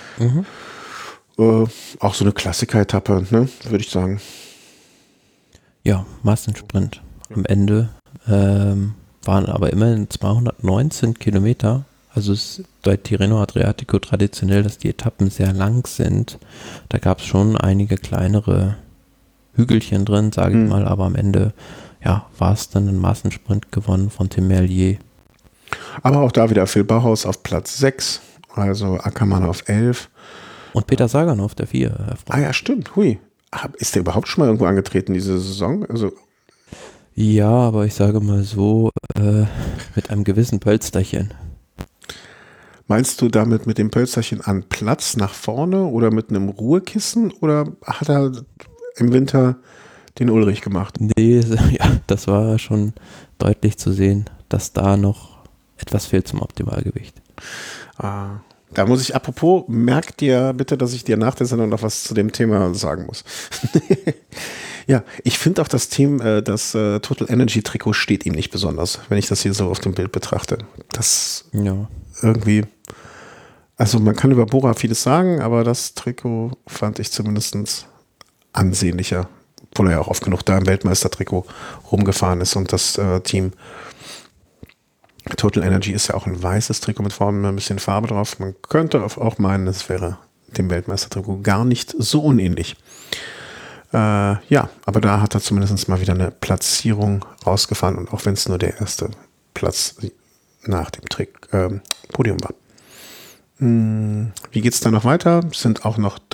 Auch so eine Klassiker-Etappe, ne, würde ich sagen. Ja, Massensprint. Am Ende waren aber immerhin 219 Kilometer. Also es ist bei Tirreno Adriatico traditionell, dass die Etappen sehr lang sind. Da gab es schon einige kleinere Hügelchen drin, sage ich mal, aber am Ende ja, war es dann ein Massensprint gewonnen von Tim Merlier. Aber auch da wieder Phil Bauhaus auf Platz 6, also Ackermann auf 11. Und Peter Sagan auf der 4. Ah ja, stimmt, hui. Ist der überhaupt schon mal irgendwo angetreten diese Saison? Also ja, aber ich sage mal so, mit einem gewissen Pölsterchen. Meinst du damit mit dem Pölsterchen an Platz nach vorne oder mit einem Ruhekissen oder hat er im Winter den Ulrich gemacht? Nee, ja, das war schon deutlich zu sehen, dass da noch etwas fehlt zum Optimalgewicht. Da muss ich, apropos, merk dir bitte, dass ich dir nach der Sendung noch was zu dem Thema sagen muss. Ja, ich finde auch das Team, das Total Energy Trikot steht ihm nicht besonders, wenn ich das hier so auf dem Bild betrachte. Das irgendwie, also man kann über Bora vieles sagen, aber das Trikot fand ich zumindest ansehnlicher, obwohl er ja auch oft genug da im Weltmeistertrikot rumgefahren ist und das Team Total Energy ist ja auch ein weißes Trikot mit vorne ein bisschen Farbe drauf. Man könnte auch meinen, es wäre dem Weltmeistertrikot gar nicht so unähnlich. Ja, aber da hat er zumindest mal wieder eine Platzierung rausgefahren und auch wenn es nur der erste Platz nach dem Podium war. Wie geht es da noch weiter? Es sind auch noch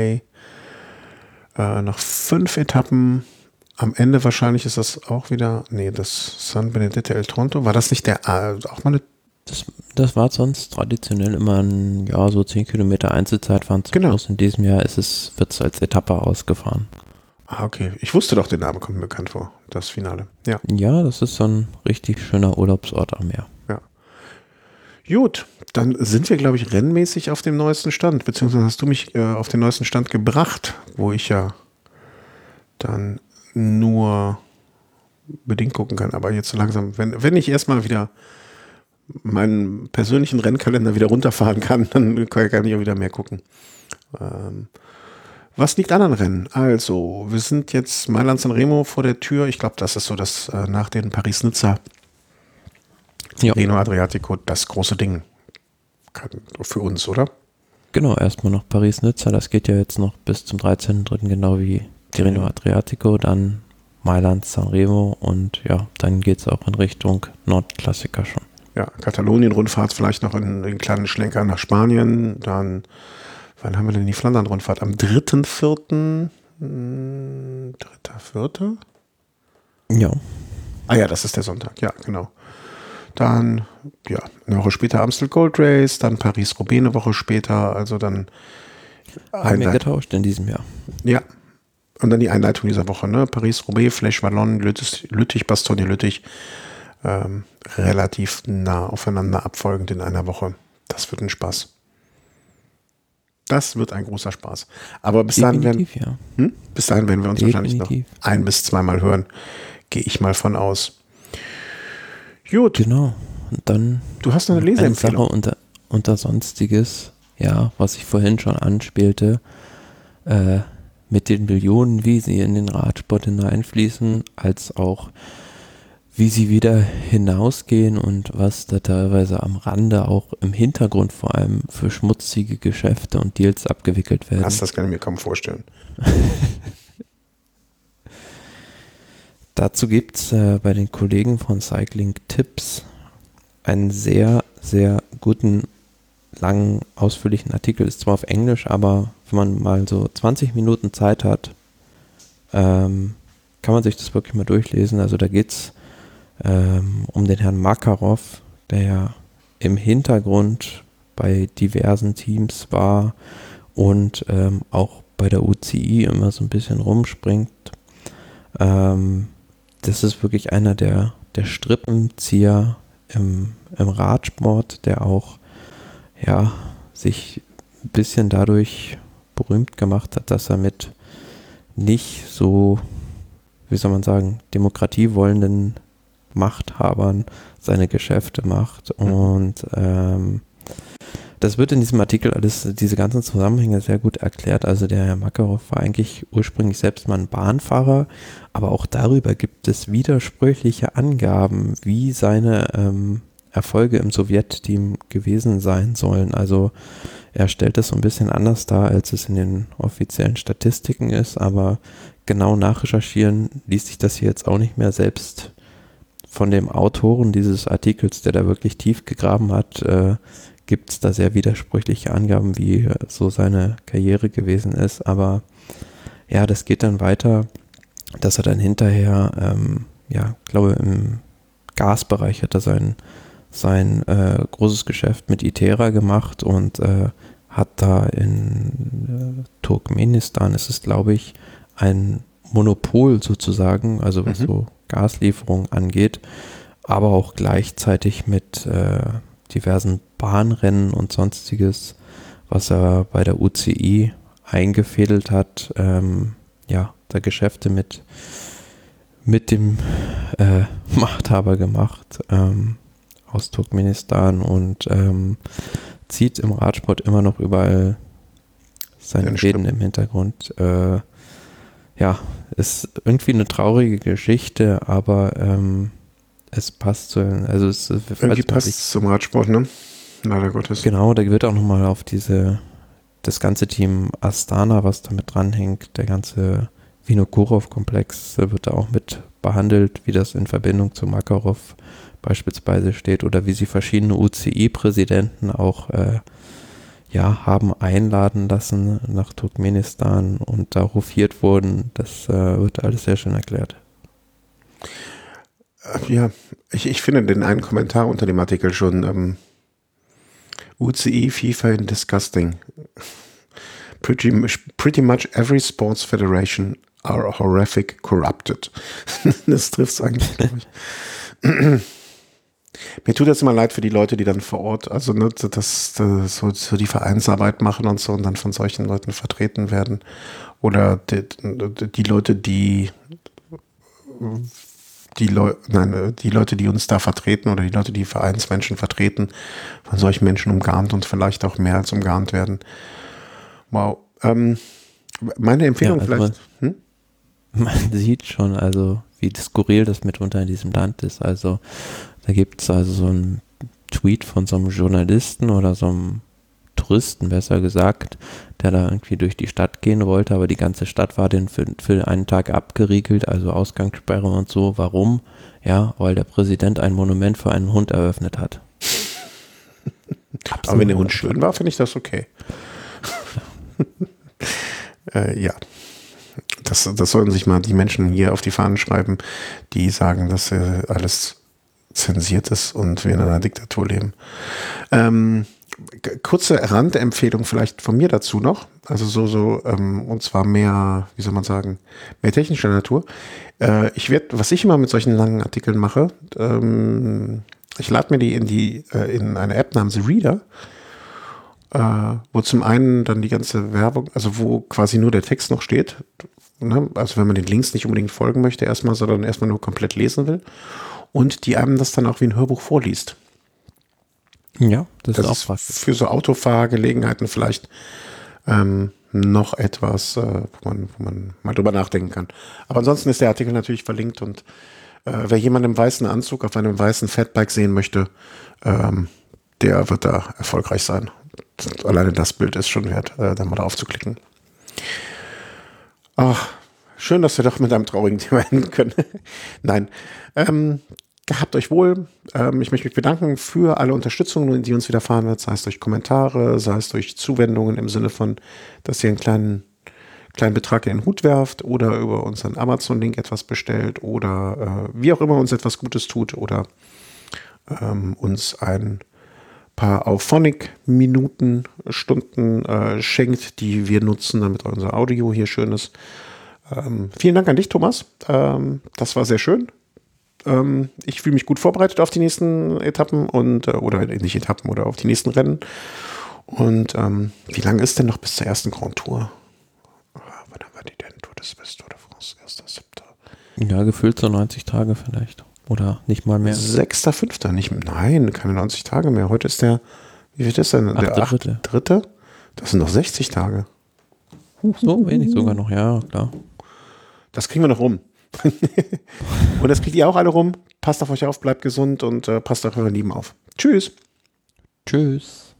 noch 5 Etappen. Am Ende wahrscheinlich ist das auch wieder, das San Benedetto El Tronto. War das nicht auch mal eine? Das war sonst traditionell immer ein, so 10 Kilometer Einzelzeitfahren zum Schluss. In diesem Jahr wird es als Etappe ausgefahren. Ah, okay. Ich wusste doch, der Name kommt mir bekannt vor, das Finale. Ja. Ja, das ist so ein richtig schöner Urlaubsort am Meer. Ja. Gut, dann sind wir, glaube ich, rennmäßig auf dem neuesten Stand, beziehungsweise hast du mich auf den neuesten Stand gebracht, wo ich ja dann nur bedingt gucken kann. Aber jetzt so langsam, wenn ich erstmal wieder meinen persönlichen Rennkalender wieder runterfahren kann, dann kann ich auch wieder mehr gucken. Was liegt an Rennen? Also, wir sind jetzt Mailand-San Remo vor der Tür. Ich glaube, das ist so das nach den Paris-Nizza Reno Adriatico das große Ding für uns, oder? Genau, erstmal noch Paris-Nizza. Das geht ja jetzt noch bis zum 13.3. genau wie Tirreno Adriatico, dann Mailand, San Remo und ja, dann geht es auch in Richtung Nordklassiker schon. Ja, Katalonien-Rundfahrt vielleicht noch in den kleinen Schlenker nach Spanien, dann, wann haben wir denn die Flandern-Rundfahrt? Am 3.4. 3.4.? Ja. Ah ja, das ist der Sonntag, ja, genau. Dann, ja, eine Woche später Amstel Gold Race, dann Paris-Roubaix eine Woche später, also dann haben wir getauscht in diesem Jahr. Ja. Und dann die Einleitung dieser Woche, ne? Paris-Roubaix, Flèche Wallonne, Lüttich, Bastogne-Lüttich, relativ nah aufeinander abfolgend in einer Woche. Das wird ein Spaß. Das wird ein großer Spaß. Aber bis dahin werden wir uns wahrscheinlich noch 1- bis 2-mal hören, gehe ich mal von aus. Gut. Genau. Und dann du hast noch eine Leseempfehlung. Eine Sache unter Sonstiges, ja, was ich vorhin schon anspielte, mit den Millionen, wie sie in den Radsport hineinfließen, als auch wie sie wieder hinausgehen und was da teilweise am Rande auch im Hintergrund vor allem für schmutzige Geschäfte und Deals abgewickelt werden. Das kann ich mir kaum vorstellen. Dazu gibt es bei den Kollegen von Cycling Tips einen sehr, sehr guten, langen, ausführlichen Artikel. Ist zwar auf Englisch, aber wenn man mal so 20 Minuten Zeit hat, kann man sich das wirklich mal durchlesen. Also da geht es um den Herrn Makarov, der ja im Hintergrund bei diversen Teams war und auch bei der UCI immer so ein bisschen rumspringt. Das ist wirklich einer der Strippenzieher im Radsport, der auch ja, sich ein bisschen dadurch berühmt gemacht hat, dass er mit nicht so, wie soll man sagen, demokratiewollenden Machthabern seine Geschäfte macht. Und das wird in diesem Artikel alles, diese ganzen Zusammenhänge sehr gut erklärt. Also der Herr Makarov war eigentlich ursprünglich selbst mal ein Bahnfahrer, aber auch darüber gibt es widersprüchliche Angaben, wie seine Erfolge im Sowjetteam gewesen sein sollen. Also er stellt das so ein bisschen anders dar, als es in den offiziellen Statistiken ist, aber genau nachrecherchieren ließ sich das hier jetzt auch nicht mehr. Selbst von dem Autoren dieses Artikels, der da wirklich tief gegraben hat, gibt es da sehr widersprüchliche Angaben, wie so seine Karriere gewesen ist. Aber ja, das geht dann weiter, dass er dann hinterher, glaube im Gasbereich hat er sein großes Geschäft mit Itera gemacht und hat da in Turkmenistan, ist es glaube ich, ein Monopol sozusagen, also was so Gaslieferungen angeht, aber auch gleichzeitig mit diversen Bahnrennen und sonstiges, was er bei der UCI eingefädelt hat, da Geschäfte mit dem Machthaber gemacht aus Turkmenistan und zieht im Radsport immer noch überall seine Reden im Hintergrund. Ist irgendwie eine traurige Geschichte, aber es passt irgendwie passt es zum Radsport, ne? Leider Gottes. Genau, da wird auch nochmal auf das ganze Team Astana, was damit dranhängt, der ganze Vinokurov-Komplex wird da auch mit behandelt, wie das in Verbindung zu Makarov beispielsweise steht oder wie sie verschiedene UCI-Präsidenten auch haben einladen lassen nach Turkmenistan und da hofiert wurden. Das wird alles sehr schön erklärt. Ja, ich finde den einen Kommentar unter dem Artikel schon UCI, FIFA and disgusting. Pretty much every sports federation are horrific corrupted. Das trifft es eigentlich, glaube ich. Mir tut das immer leid für die Leute, die dann vor Ort, also ne, so die Vereinsarbeit machen und so und dann von solchen Leuten vertreten werden. Oder die Leute, die Leute, die uns da vertreten oder die Leute, die Vereinsmenschen vertreten, von solchen Menschen umgarnt und vielleicht auch mehr als umgarnt werden. Wow. Meine Empfehlung vielleicht. Man sieht schon, also wie skurril das mitunter in diesem Land ist. Also da gibt es also so einen Tweet von so einem Journalisten oder so einem Touristen, besser gesagt, der da irgendwie durch die Stadt gehen wollte, aber die ganze Stadt war denn für einen Tag abgeriegelt, also Ausgangssperre und so. Warum? Ja, weil der Präsident ein Monument für einen Hund eröffnet hat. Aber wenn der Hund schön war, finde ich das okay. Ja. Das sollen sich mal die Menschen hier auf die Fahnen schreiben, die sagen, dass alles zensiert ist und wir in einer Diktatur leben. Kurze Randempfehlung vielleicht von mir dazu noch, also und zwar mehr, wie soll man sagen, mehr technischer Natur. Was ich immer mit solchen langen Artikeln mache, ich lade mir die in eine App namens Reader, wo zum einen dann die ganze Werbung, also wo quasi nur der Text noch steht, ne? Also wenn man den Links nicht unbedingt folgen möchte erstmal, sondern erstmal nur komplett lesen will und die einem das dann auch wie ein Hörbuch vorliest. Ja, das ist auch praktisch. Für so Autofahrgelegenheiten vielleicht noch etwas, wo man mal drüber nachdenken kann. Aber ansonsten ist der Artikel natürlich verlinkt und wer jemanden im weißen Anzug auf einem weißen Fatbike sehen möchte, der wird da erfolgreich sein. Alleine das Bild ist schon wert, da mal drauf zu klicken. Ach, schön, dass wir doch mit einem traurigen Thema enden können. Nein, gehabt euch wohl. Ich möchte mich bedanken für alle Unterstützung, die uns widerfahren wird, sei es durch Kommentare, sei es durch Zuwendungen im Sinne von, dass ihr einen kleinen Betrag in den Hut werft oder über unseren Amazon-Link etwas bestellt oder wie auch immer uns etwas Gutes tut oder uns ein paar Auphonic-Minuten, Stunden schenkt, die wir nutzen, damit unser Audio hier schön ist. Vielen Dank an dich, Thomas. Das war sehr schön. Ich fühle mich gut vorbereitet auf die nächsten Etappen und oder nicht Etappen oder auf die nächsten Rennen. Und wie lange ist denn noch bis zur ersten Grand Tour? Wann haben wir die denn? Tour des West oder France, 1.7. Ja, gefühlt so 90 Tage vielleicht. Oder nicht mal mehr. 6.5. Nein, keine 90 Tage mehr. Heute ist der, wie viel ist denn? Der 8.3. Das sind noch 60 Tage. So wenig sogar noch, ja, klar. Das kriegen wir noch rum. Und das kriegt ihr auch alle rum. Passt auf euch auf, bleibt gesund und passt auf eure Lieben auf. Tschüss. Tschüss.